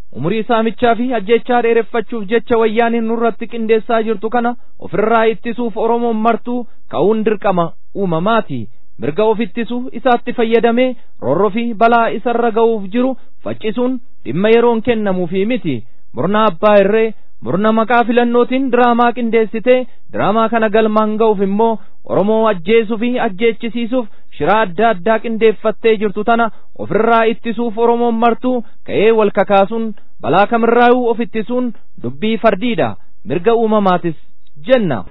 umurii saamichaa fi ajjechaa dheereffachuuf jecha wayyaaniin nurratti qindeessaa jirtu kana ofirraa ittisuuf Oromoon martuu ka'uun dirqama uumamaati. Mirga of ittisuu isaatti fayyadamee roorroo fi balaa isarra ga'uuf jiru faccisuun dhimma yeroon kennamuufi miti. Murna abbaa irree murna maqaa filannootiin diraamaa qindeessitee diraamaa kana galmaan ga'uuf immoo Oromoo ajjeesuu fi ajjeechisiisuuf shiraa adda addaa qindeeffattee jirtu tana ofirraa ittisuuf Oromoon martuu ka'ee wal kakaasuun balaa kamirraayuu of ittisuun dubbii fardiidha. Mirga uumamaatis jenna.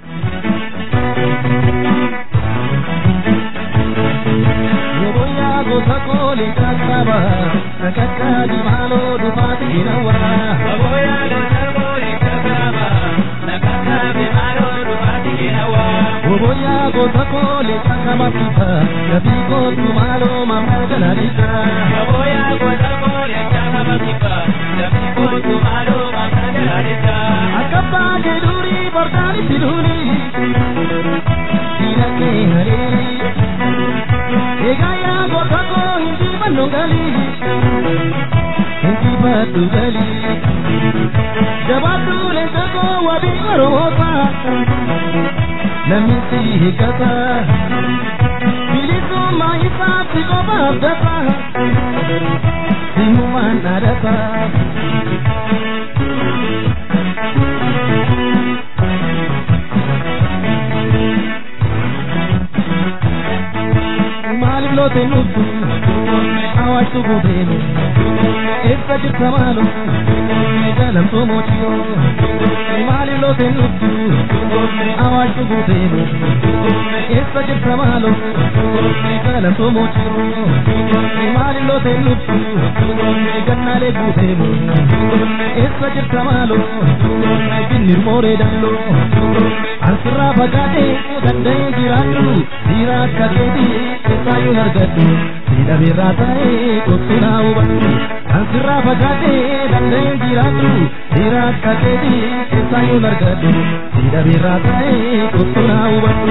Sakole kakaba nakakadi malo dufati nawa Aboya lo sakole kakaba nakakadi malo dufati nawa Aboya go sakole kakaba pipa nabiko tumalo mamagana lisa Aboya go sakole kakaba pipa nabiko tumalo mamagana lisa Akaba geduri bardani siduni Dilake hariri Egaya gorgako hindi manungali Hindi batugali Jabatu lentako wabi korota Namisi hikata Bilisu maisa siko babdata Simuman adata Lo tenutu awa tubudenu esta jitamalo dalam tomochio mali lo tenutu awa tubudenu esta jitamalo dalam tomochio mali lo tenutu ganale budenu esta jitamalo binir more dallo asra bagade gande giratu dirat kakedi sayu hargatu sida biratae kotuna ubatu ansira bagate dande giratu dirat kakedi sayu hargatu sida biratae kotuna ubatu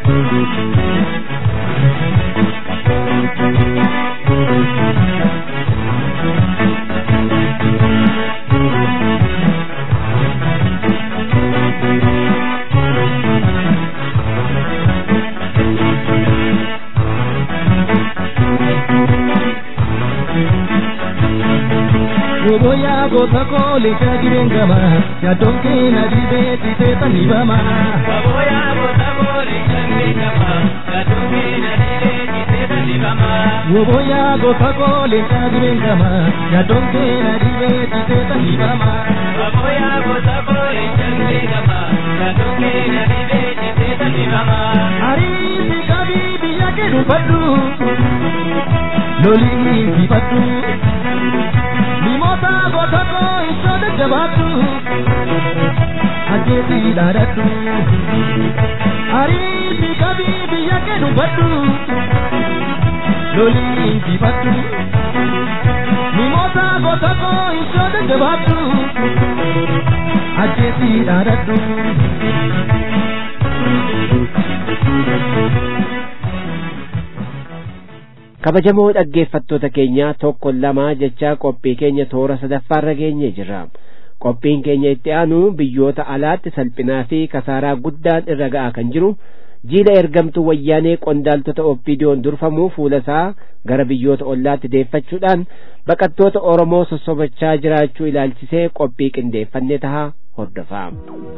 Goya gota kole chagirengama ya donke na dibe tite tanibama Goya gota kole chagirengama ya donke na dibe tite tanibama Goya gota kole chagirengama ya donke na dibe tite tanibama Goya gota kole chagirengama ya donke na dibe tite tanibama Ari kabi biya ke rupadu loli bipatu Mimota gotako isode jabatu Ajeti daratu Ari kabi biya ke rupadu loli bipatu Mimota gotako isode jabatu Ajeti daratu Kabajamoo dhaggeeffattoota keenya tokko lama jecha qophii keenya toora sadaffaarra geenye jirra. Qophiin keenya itti aanu biyyoota alaatti salphinaa fi kasaaraa guddaan irra ga'a kan jiru jiila ergamtuu wayyaanee qondaaltota oppiidiyoon durfamuu fuula isaa gara biyyoota ollaatti deeffachuudhaan baqattoota Oromoo sossobachaa jiraachuu ilaalchisee qophii qindeeffannee tahaa hordofaa.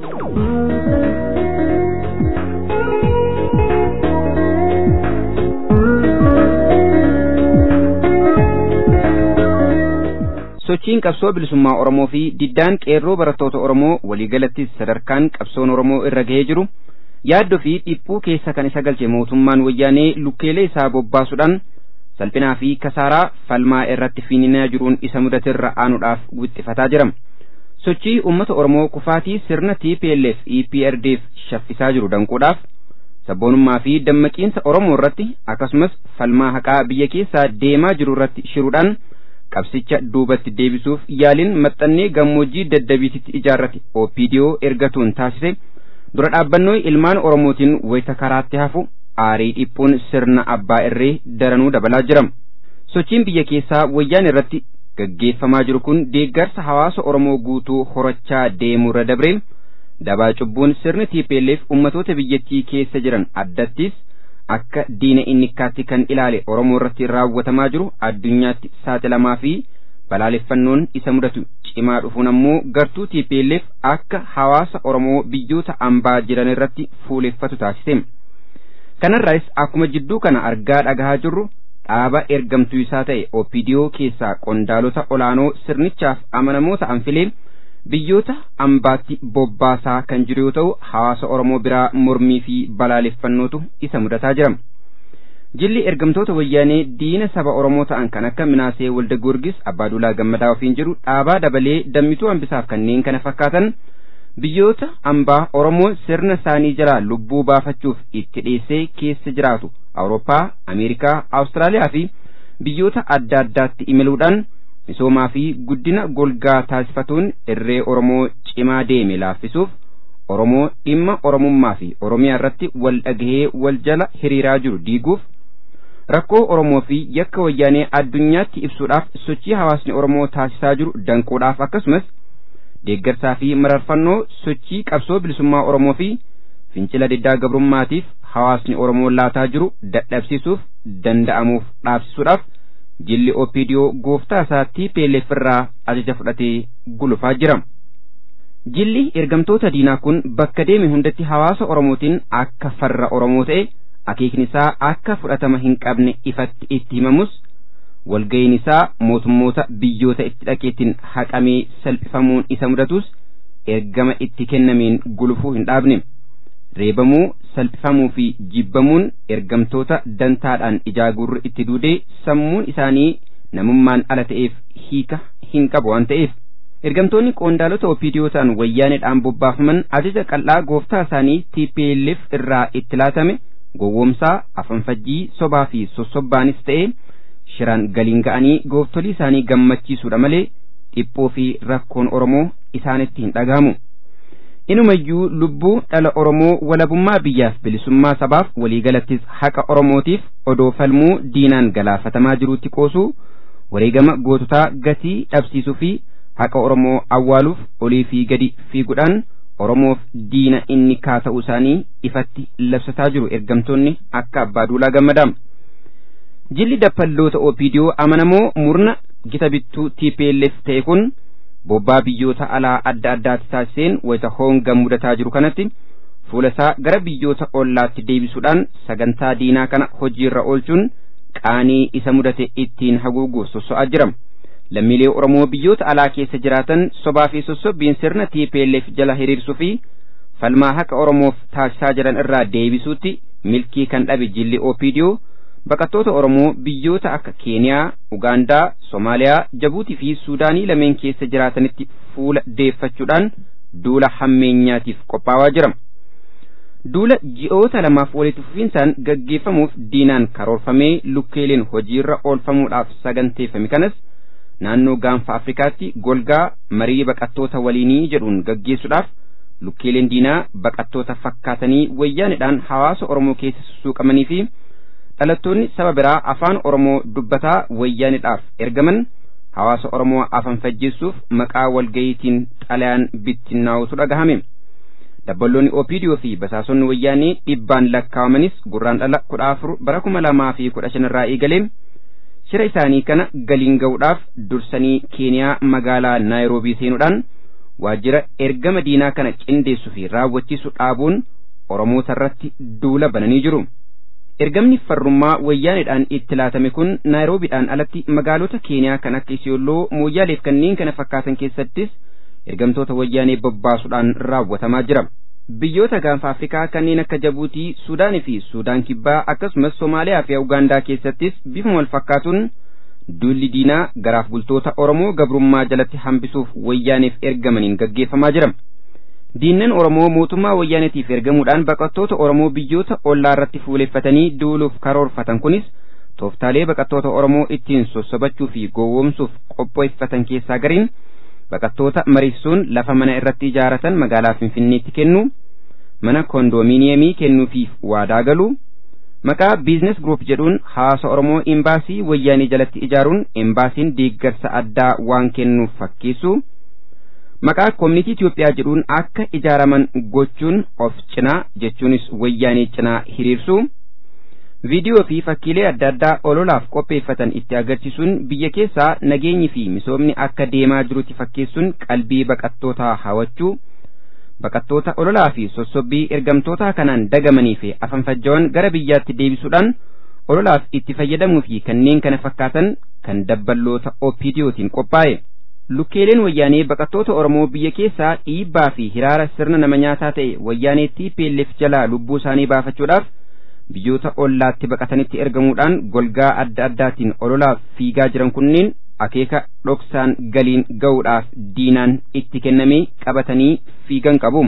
sochiin qabsoo bilisummaa Oromoo fi diddaan qeerroo barattoota Oromoo waliigalattis sadarkaan qabsoon Oromoo irra gahee jiru yaaddoo fi dhiphuu keessa kan isa galche mootummaan wayyaanee lukkeelee isaa bobbaasuudhaan salphinaa fi kasaaraa falmaa irratti fiininaa jiruun isa mudaterra aanuudhaaf wixxifataa jira. Sochii uummata Oromoo kufaatii sirna T P L F E P R D F shaffisaa jiru danquudhaaf sabboonummaa fi dammaqiinsa Oromoo irratti akkasumas falmaa haqaa biyya keessaa deemaa jiru irratti shiruudhaan qabsicha duubatti deebisuuf yaaliin maxxannee gammoojjii daddabiititti ijaarrate O P D O ergatuun taasise dura dhaabbannoo ilmaan Oromootiin wayita karaatti hafu aarii dhiphuun sirna abbaa irree daranuu dabalaa jira. Sochiin biyya keessaa wayyaan irratti gaggeeffamaa jiru kun deeggarsa hawaasa Oromoo guutuu horachaa deemurra dabree dabaa cubbuun sirni T P L F ummatoota biyyattii keessa jiran addattis akka diina innikkaatti kan ilaale Oromoo irratti raawwatamaa jiru addunyaatti saaxilamaa fi balaaleffannoon isa mudatu cimaa dhufuun ammoo gartuu T P L F akka hawaasa Oromoo biyyoota ambaa jiran irratti fuuleffatu taasise. Kanarraas akkuma jidduu kana argaa dhagahaa jirru dhaaba ergamtuu isaa ta'e O P D O keessaa qondaalota olaanoo sirnichaaf amanamoo ta'an filee biyyoota ambaatti bobbaasaa kan jiru yoo ta'u hawaasa Oromoo biraa mormii fi balaaleffannootu isa mudataa jira. Jilli ergamtoota wayyaanee diina saba Oromoo ta'an kan akka Minaasee Walda Goorgis, Abbaaduulaa Gammadaa ofiin jiru dhaabaa dabalee dammituu hambisaaf kanneen kana fakkaatan biyyoota ambaa Oromoo sirna isaanii jalaa lubbuu baafachuuf itti dhiyeessee keessa jiraatu Awurooppaa, Ameerikaa, Awustiraaliyaa fi biyyoota adda addaatti imaluudhaan misoomaa fi guddina golgaa taasifatuun irree Oromoo cimaa deeme laaffisuuf Oromoo dhimma Oromummaa fi Oromiyaa irratti wal dhagahee wal jala hiriiraa jiru diiguuf rakkoo Oromoo fi yakka wayyaanee addunyaatti ibsuudhaaf sochii hawaasni Oromoo taasisaa jiru danquudhaaf akkasumas deeggarsaa fi mararfannoo sochii qabsoo bilisummaa Oromoo fi fincila diddaa gabrummaatiif hawaasni Oromoo laataa jiru dadhabsiisuuf danda'amuuf dhaabsisuudhaaf jilli O P D O gooftaa isaa T P L F irraa ajaja fudhatee gulufaa jira. Jilli ergamtoota diinaa kun bakka deeme hundatti hawaasa Oromootiin akka farra Oromoo ta'e akeekni isaa akka fudhatama hin qabne ifatti itti himamus walga'iin isaa mootummoota biyyoota itti dhaqeettiin haqamee salphifamuun isa mudatus ergama itti kennameen gulufuu hin dhaabne. Reebamuu, salphifamuu fi jibbamuun ergamtoota dantaadhaan ijaagurri itti duudee sammuun isaanii namummaan ala ta'eef hiika hin qabu waan ta'eef. Ergamtoonni qondaalota O P D O ta'an wayyaaneedhaan bobbaafaman ajaja qal'aa gooftaa isaanii T P L F irraa itti laatame gowwoomsaa, afanfajjii, sobaa fi sossobbaanis ta'e shiraan galiin ga'anii gooftolii isaanii gammachiisuudha malee dhiphoo fi rakkoon Oromoo isaanitti hin dhagahamu. Inumayyuu lubbuu dhala Oromoo walabummaa biyyaaf bilisummaa sabaaf waliigalattis haqa Oromootiif odoo falmuu diinaan galaafatamaa jiruutti qoosuu wareegama goototaa gatii dhabsiisuu fi haqa Oromoo awwaaluuf olii fi gadi fiiguudhaan Oromoof diina inni kaata'uu isaanii ifatti labsataa jiru ergamtoonni akka Abbaaduulaa Gammadaa. Jilli dappalloota O P D O amanamoo murna gita bittuu T P L F ta'e kun bobbaa biyyoota alaa adda addaatti taasiseen wayita hoonga mudataa jiru kanatti fuula isaa gara biyyoota ollaatti deebisuudhaan sagantaa diinaa kana hojiirra oolchuun qaanii isa mudate ittiin haguuguuf sosso'aa jira. Lammiilee Oromoo biyyoota alaa keessa jiraatan sobaa fi sossobbiin sirna T P L F jala hiriirsuu fi falmaa haqa Oromoof taasisaa jiran irraa deebisuutti milkii kan dhabe jilli O P D O baqattoota Oromoo biyyoota akka Keeniyaa, Ugaandaa, Somaaliyaa, Jabuutii fi Suudaanii lameen keessa jiraatanitti fuula deeffachuudhaan duula hammeenyaatiif qophaa'aa jira. Duula ji'oota lamaaf walitti fufiinsaan gaggeeffamuuf diinaan karoorfamee lukkeeleen hojiirra oolfamuudhaaf saganteeffame kanas naannoo gaanfa Afrikaatti golgaa marii baqattoota waliinii jedhuun gaggeessuudhaaf lukkeeleen diinaa baqattoota fakkaatanii wayyaaneedhaan hawaasa Oromoo keessa sussuuqamanii fi dhalattoonni saba biraa afaan Oromoo dubbataa wayyaaneedhaaf ergaman hawaasa Oromoo afaan fajjeessuuf maqaa walgayiitiin xalayaan bittinnaa'utu dhagahame. Dabballoonni O P D O fi basaasonni wayyaanee dhibbaan lakkaawamanis gurraan dhala kudha afur bara kuma lamaa fi kudha shan irraa eegalee shira isaanii kana galiin ga'uudhaaf dursanii Keeniyaa magaalaa Naayiroobii seenuudhaan waajjira ergama diinaa kana qindeessuu fi raawwachiisu dhaabuun Oromoota irratti duula bananii jiru. Ergamni farrummaa wayyaaneedhaan itti laatame kun Naayiroobiidhaan alatti magaalota Keeniyaa kan akka Isiyooloo, Mooyyaaleef kanneen kana fakkaatan keessattis ergamtoota wayyaanee bobbaasuudhaan raawwatamaa jira. Biyyoota gaanfa Afrikaa kanneen akka Jabuutii, Suudaanii fi Suudaan Kibbaa akkasumas Somaaliyaa fi Ugaandaa keessattis bifuma wal fakkaatuun duulli diinaa garaaf bultoota Oromoo gabrummaa jalatti hambisuuf wayyaaneef ergamaniin gaggeeffamaa jira. Diinnan Oromoo mootummaa wayyaaneetiif ergamuudhaan baqattoota Oromoo biyyoota ollaa irratti fuuleffatanii duuluuf karoorfatan kunis tooftaalee baqattoota Oromoo ittiin sossobachuu fi gowwoomsuuf qopheeffatan keessaa gariin baqattoota mariisuun lafa mana irratti ijaaratan magaalaa Finfinneetti kennu, mana kondoominiyeemii kennuufiif waadaa galu, maqaa biizines gruup jedhuun hawaasa Oromoo imbaasii wayyaanii jalatti ijaaruun imbaasiin deeggarsa addaa waan kennuuf fakkeessu. Maqaa koominitii Itoophiyaa jedhuun akka ijaaraman gochuun of cinaa jechuunis wayyaanii cinaa hiriirsu. Viidiyoo fi fakkiilee adda addaa ololaaf qopheeffatan itti agarsiisuun biyya keessaa nageenyi fi misoomni akka deemaa jirutti fakkeessuun qalbii baqattootaa hawachuu. Baqattoota ololaa fi sossobbii ergamtoota kanaan dagamanii fi afanfajjawan gara biyyaatti deebisuudhaan ololaaf itti fayyadamuu fi kanneen kana fakkaatan kan dabballoota O P D O'tiin qophaa'e. Lukkeeleen wayyaanee baqattoota Oromoo biyya keessaa dhiibbaa fi hiraara sirna nama nyaataa ta'e wayyaanee T P L F jalaa lubbuu isaanii baafachuudhaaf biyyoota ollaatti baqatanitti ergamuudhaan golgaa adda addaatiin ololaaf fiigaa jiran kunneen akeeka dhoksaan galiin ga'uudhaaf diinaan itti kennamee qabatanii fiigan qabu.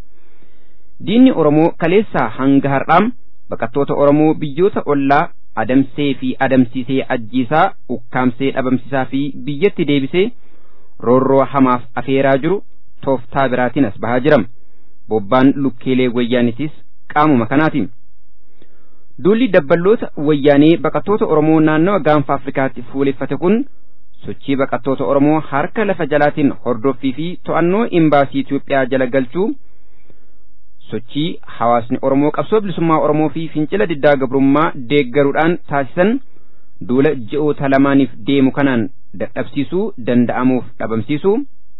Diinni Oromoo kaleessaa hanga har'aam baqattoota Oromoo biyyoota ollaa adamsee fi adamsiisee ajjiisaa ukkaamsee dhabamsiisaa fi biyyatti deebisee roorroo hamaaf afeeraa jiru tooftaa biraatiin as bahaa jiram. Bobbaan lukkeelee wayyaanitis qaamuma kanaatiin. Duulli dabballoota wayyaanee baqattoota Oromoo naannawa gaanfa Afrikaatti fuuleffate kun sochii baqattoota Oromoo harka lafa jalaatiin hordoffii fi to'annoo imbaasii Itoophiyaa jala galchuu, sochii hawaasni Oromoo qabsoo bilisummaa Oromoo fi fincila diddaa gabrummaa deeggaruudhaan taasisan duula ji'oota lamaaniif deemu kanaan dadhabsiisuu danda'amuuf dhabamsiisuu.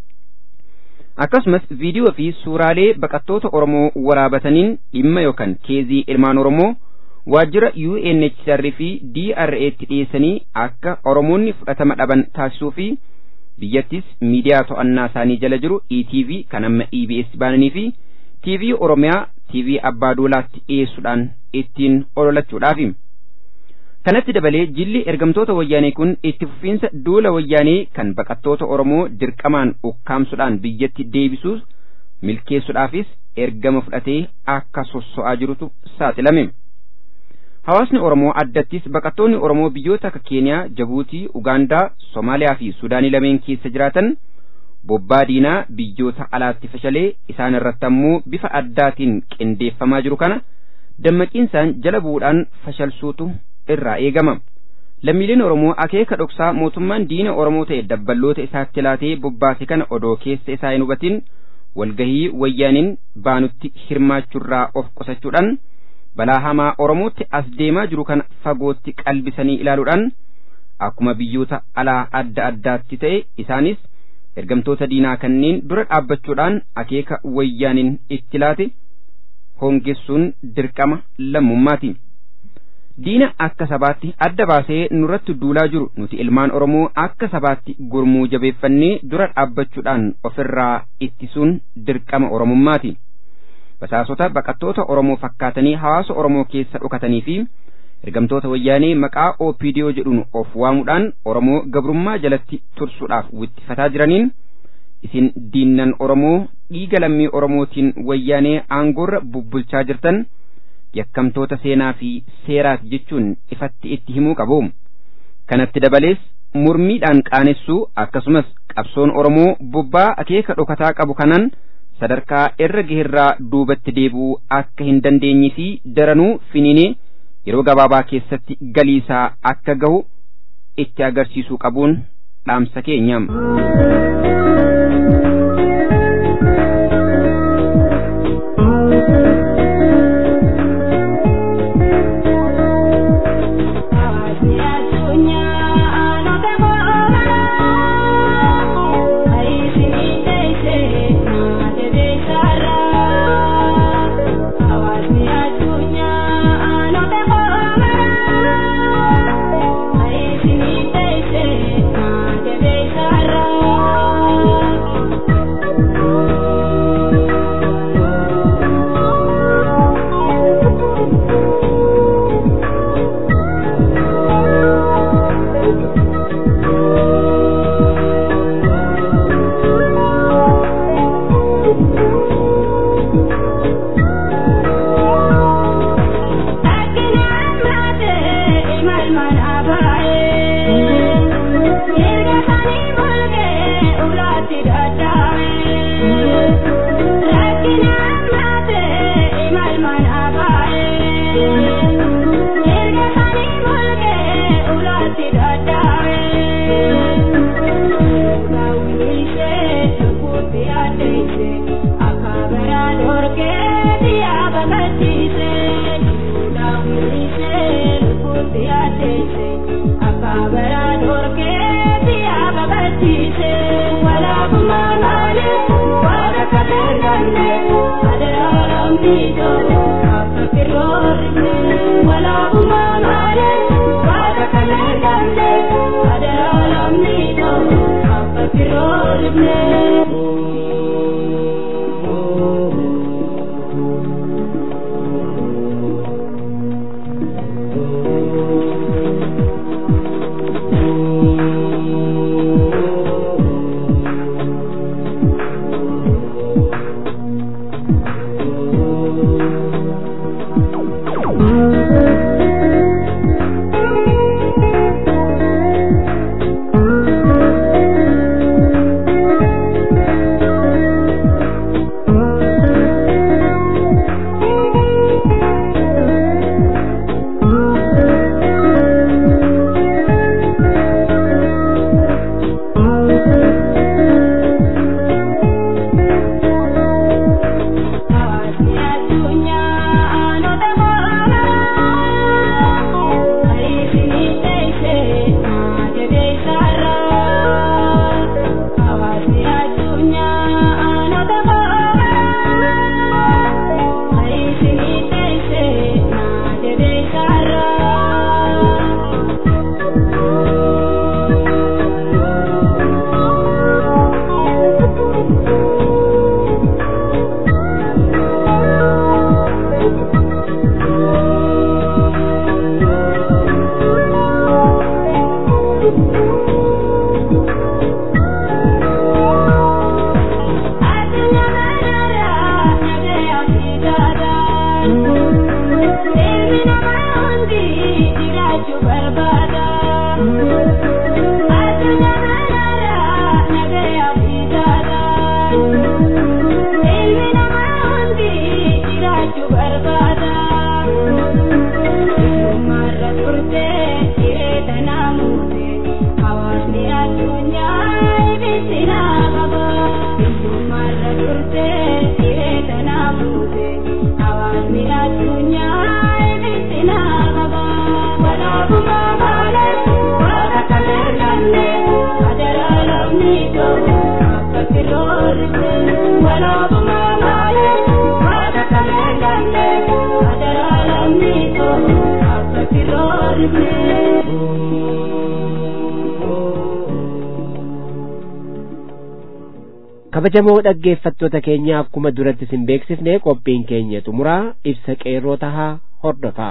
Akkasumas viidiyoo fi suuraalee baqattoota Oromoo waraabataniin dhimma yookaan keezii ilmaan Oromoo waajjira U N H C R fi D R A'tti dhiyeessanii akka Oromoonni fudhatama dhaban taasisuu fi biyyattis miidiyaa to'annaa isaanii jala jiru E T V kan amma E B S baananii fi T V Oromiyaa T V Abbaa Duulaatti dhiyeessuudhaan ittiin ololachuudhaafi. Kanatti dabalee jilli ergamtoota wayyaanee kun itti fufiinsa duula wayyaanee kan baqattoota Oromoo dirqamaan ukkaamsuudhaan biyyatti deebisuus milkeessuudhaafis ergama fudhatee akka sosso'aa jirutu saaxilame. Hawaasni Oromoo addattis baqattoonni Oromoo biyyoota akka Keeniyaa, Jabuutii, Ugaandaa, Somaaliyaa fi Suudaanii lameen keessa jiraatan bobbaa diinaa biyyoota alaatti fashalee isaan irratti ammoo bifa addaatiin qindeeffamaa jiru kana dammaqiinsaan jala bu'uudhaan fashalsuutu irraa eegama. Lammiileen Oromoo akeeka dhoksaa mootummaan diina Oromoo ta'e dabballoota isaatti laatee bobbaase kana odoo keessa isaa hin hubatin walgahii wayyaaniin baanutti hirmaachuurraa of qusachuudhaan balaa hamaa Oromootti as deemaa jiru kana fagootti qalbisanii ilaaluudhaan akkuma biyyoota alaa adda addaatti ta'e isaanis ergamtoota diinaa kanneen dura dhaabbachuudhaan akeeka wayyaaniin itti laate hongessuun dirqama lammummaati. Diina akka sabaatti adda baasee nurratti duulaa jiru nuti ilmaan Oromoo akka sabaatti gurmuu jabeeffannee dura dhaabbachuudhaan ofirraa ittisuun dirqama Oromummaati. Basaasota baqattoota Oromoo fakkaatanii hawaasa Oromoo keessa dhokatanii fi ergamtoota wayyaanee maqaa O P D O jedhuun of waamuudhaan Oromoo gabrummaa jalatti tursuudhaaf wittifataa jiraniin isin diinnan Oromoo dhiiga lammii Oromootiin wayyaanee aangoorra bubbulchaa jirtan yakkamtoota seenaa fi seeraati jechuun ifatti itti himuu qabu. Kanatti dabalees murmiidhaan qaanessuu akkasumas qabsoon Oromoo bobbaa akeeka dhokataa qabu kanaan sadarkaa irra gaheerraa duubatti deebi'uu akka hin dandeenye fi daranuu finiinee yeroo gabaabaa keessatti galiisaa akka gahu itti agarsiisuu qabuun dhaamsa keenya. babatise Juda wirise lubuti atese Akabara dorke biya babatise Wala bumanale wala kalengane Adara mido Apakirorne Wala bumanale wala kalengane Adara mido Apakirorne kabajamoo dhaggeeffattoota keenya akkuma duratti sin beeksifne qophiin keenya xumuraa ibsa qeerroo tahaa hordofaa.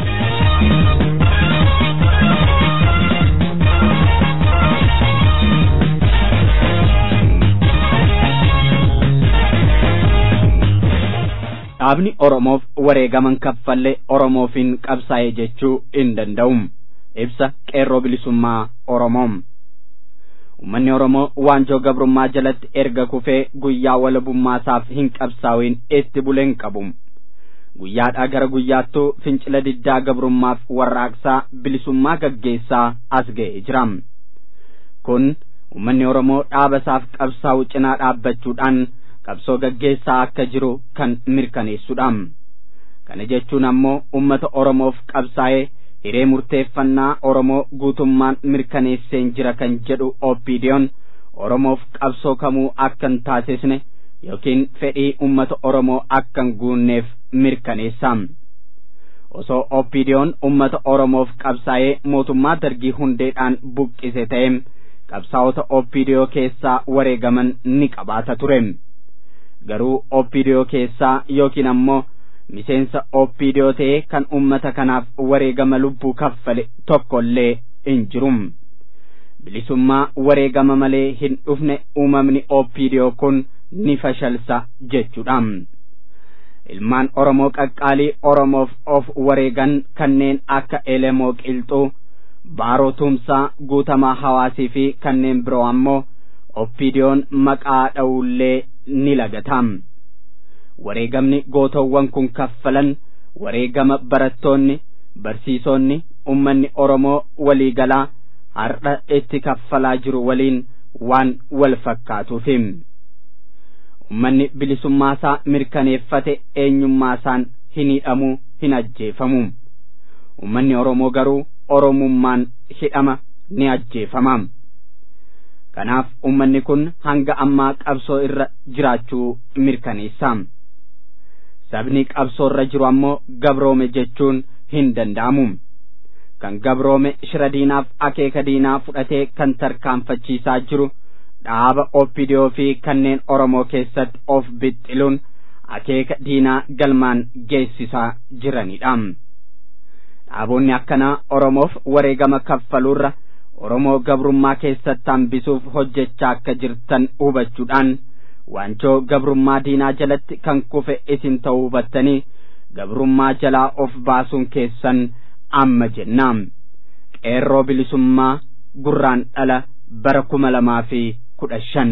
dhaabni Oromoof wareegaman kaffallee Oromoofin qabsaa'ee jechuu hin danda'u. Ibsa qeerroo bilisummaa Oromoom. Uummanni Oromoo waanjoo gabrummaa jalatti erga kufee guyyaa walabummaasaaf hin qabsaa'in itti buleen qabu. Guyyaadhaa gara guyyaattuu fincila diddaa gabrummaaf warraaqsaa bilisummaa gaggeessaa as ga'ee jira. Kun uummanni Oromoo dhaabasaaf qabsaa'u cinaa dhaabbachuudhaan qabsoo gaggeessaa akka jiru kan mirkaneessudha. Kana jechuun ammoo uummata Oromoof qabsaa'ee hiree murteeffannaa Oromoo guutummaan mirkaneessee jira kan jedhu O P D O'n Oromoof qabsoo kamuu akkan taasisne yookiin fedhii uummata Oromoo akkan guunneef mirkaneessa. Osoo O P D O'n uummata Oromoof qabsaa'ee mootummaa dargii hundeedhaan buqqise ta'e qabsaa'ota O P D O keessaa wareegaman ni qabaata ture. Garuu O P D O keessaa yookiin ammoo miseensa O P D O ta'e kan ummata kanaaf wareegama lubbuu kaffale tokkollee hin jiru. Bilisummaa wareegama malee hin dhufne uumamni O P D O kun ni fashalsa jechuudha. Ilmaan Oromoo qaqqaalii Oromoof of wareegan kanneen akka Elemoo Qilxuu, Baaroo Tumsaa, Guutamaa Hawaasii fi kanneen biroo ammoo O P D O'n maqaa dha'ullee ni lagatam. Wareegamni gootowwan kun kaffalan wareegama barattoonni, barsiisonni, ummanni Oromoo waliigalaa har'a itti kaffalaa jiru waliin waan wal fakkaatuufi. Ummanni bilisummaasaa mirkaneeffate eenyummaasaan hin hidhamu hin ajjeefamu. Ummanni Oromoo garuu Oromummaan hidhama ni ajjeefama. Kanaaf ummanni kun hanga ammaa qabsoo irra jiraachuu mirkaneessa. Sabni qabsoo irra jiru ammoo gabroome jechuun hin danda'amu. Kan gabroome shira diinaaf akeeka diinaa fudhatee kan tarkaanfachiisaa jiru dhaaba O P D O fi kanneen Oromoo keessatti of bixxiluun akeeka diinaa galmaan geessisaa jiranidha. Dhaabonni akkanaa Oromoof wareegama kaffaluurra Oromoo gabrummaa keessatti hambisuuf hojjechaa akka jirtan hubachuudhaan waanjoo gabrummaa diinaa jalatti kan kufe isin ta'uu hubattanii gabrummaa jalaa of baasuun keessan amma jennaan. Qeerroo bilisummaa gurraan dhala bara kuma lamaa fi kudha shan.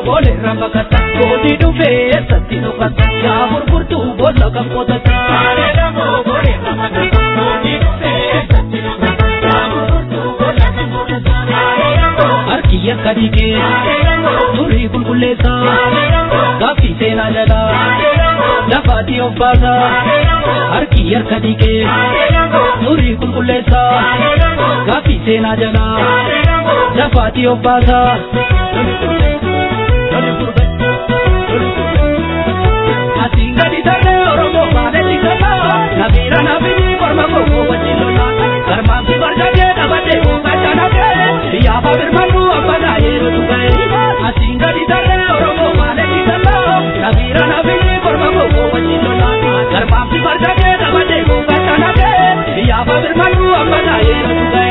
bole rabakata kodi dufe satti nukata ya burburtu bola kapotata alela mo bole rabakata kodi dufe satti nukata ya burburtu bola kapotata alela mo arkiya kadike alela mo turi bulbulesa alela mo gafi sena jala lafati obbaza arkiya kadike alela mo turi bulbulesa gafi sena jala lafati obbaza asinga ditale oromo vale ditala nabira nabini forma ko wachilona karma bi barjage nabade ko batanage ya babir manu apana yeru tugai asinga ditale oromo vale ditala nabira nabini forma ko wachilona karma bi barjage nabade ko batanage ya babir manu apana yeru tugai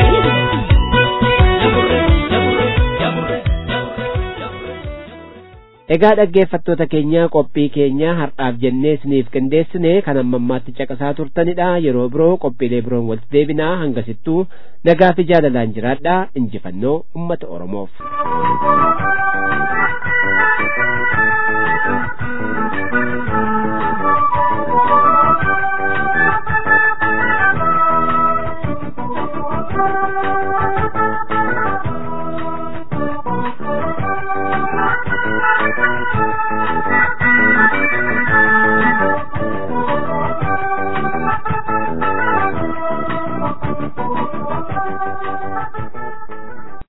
Egaa dhaggeeffattoota keenya qophii keenya har'aaf jennee isiniif qindeessine kan amma ammaatti caqasaa turtanidha. Yeroo biroo qophiilee biroon walitti deebinaa hangasittuu nagaa fi jaalalaan jiraadhaa. Injifannoo uummata Oromoof.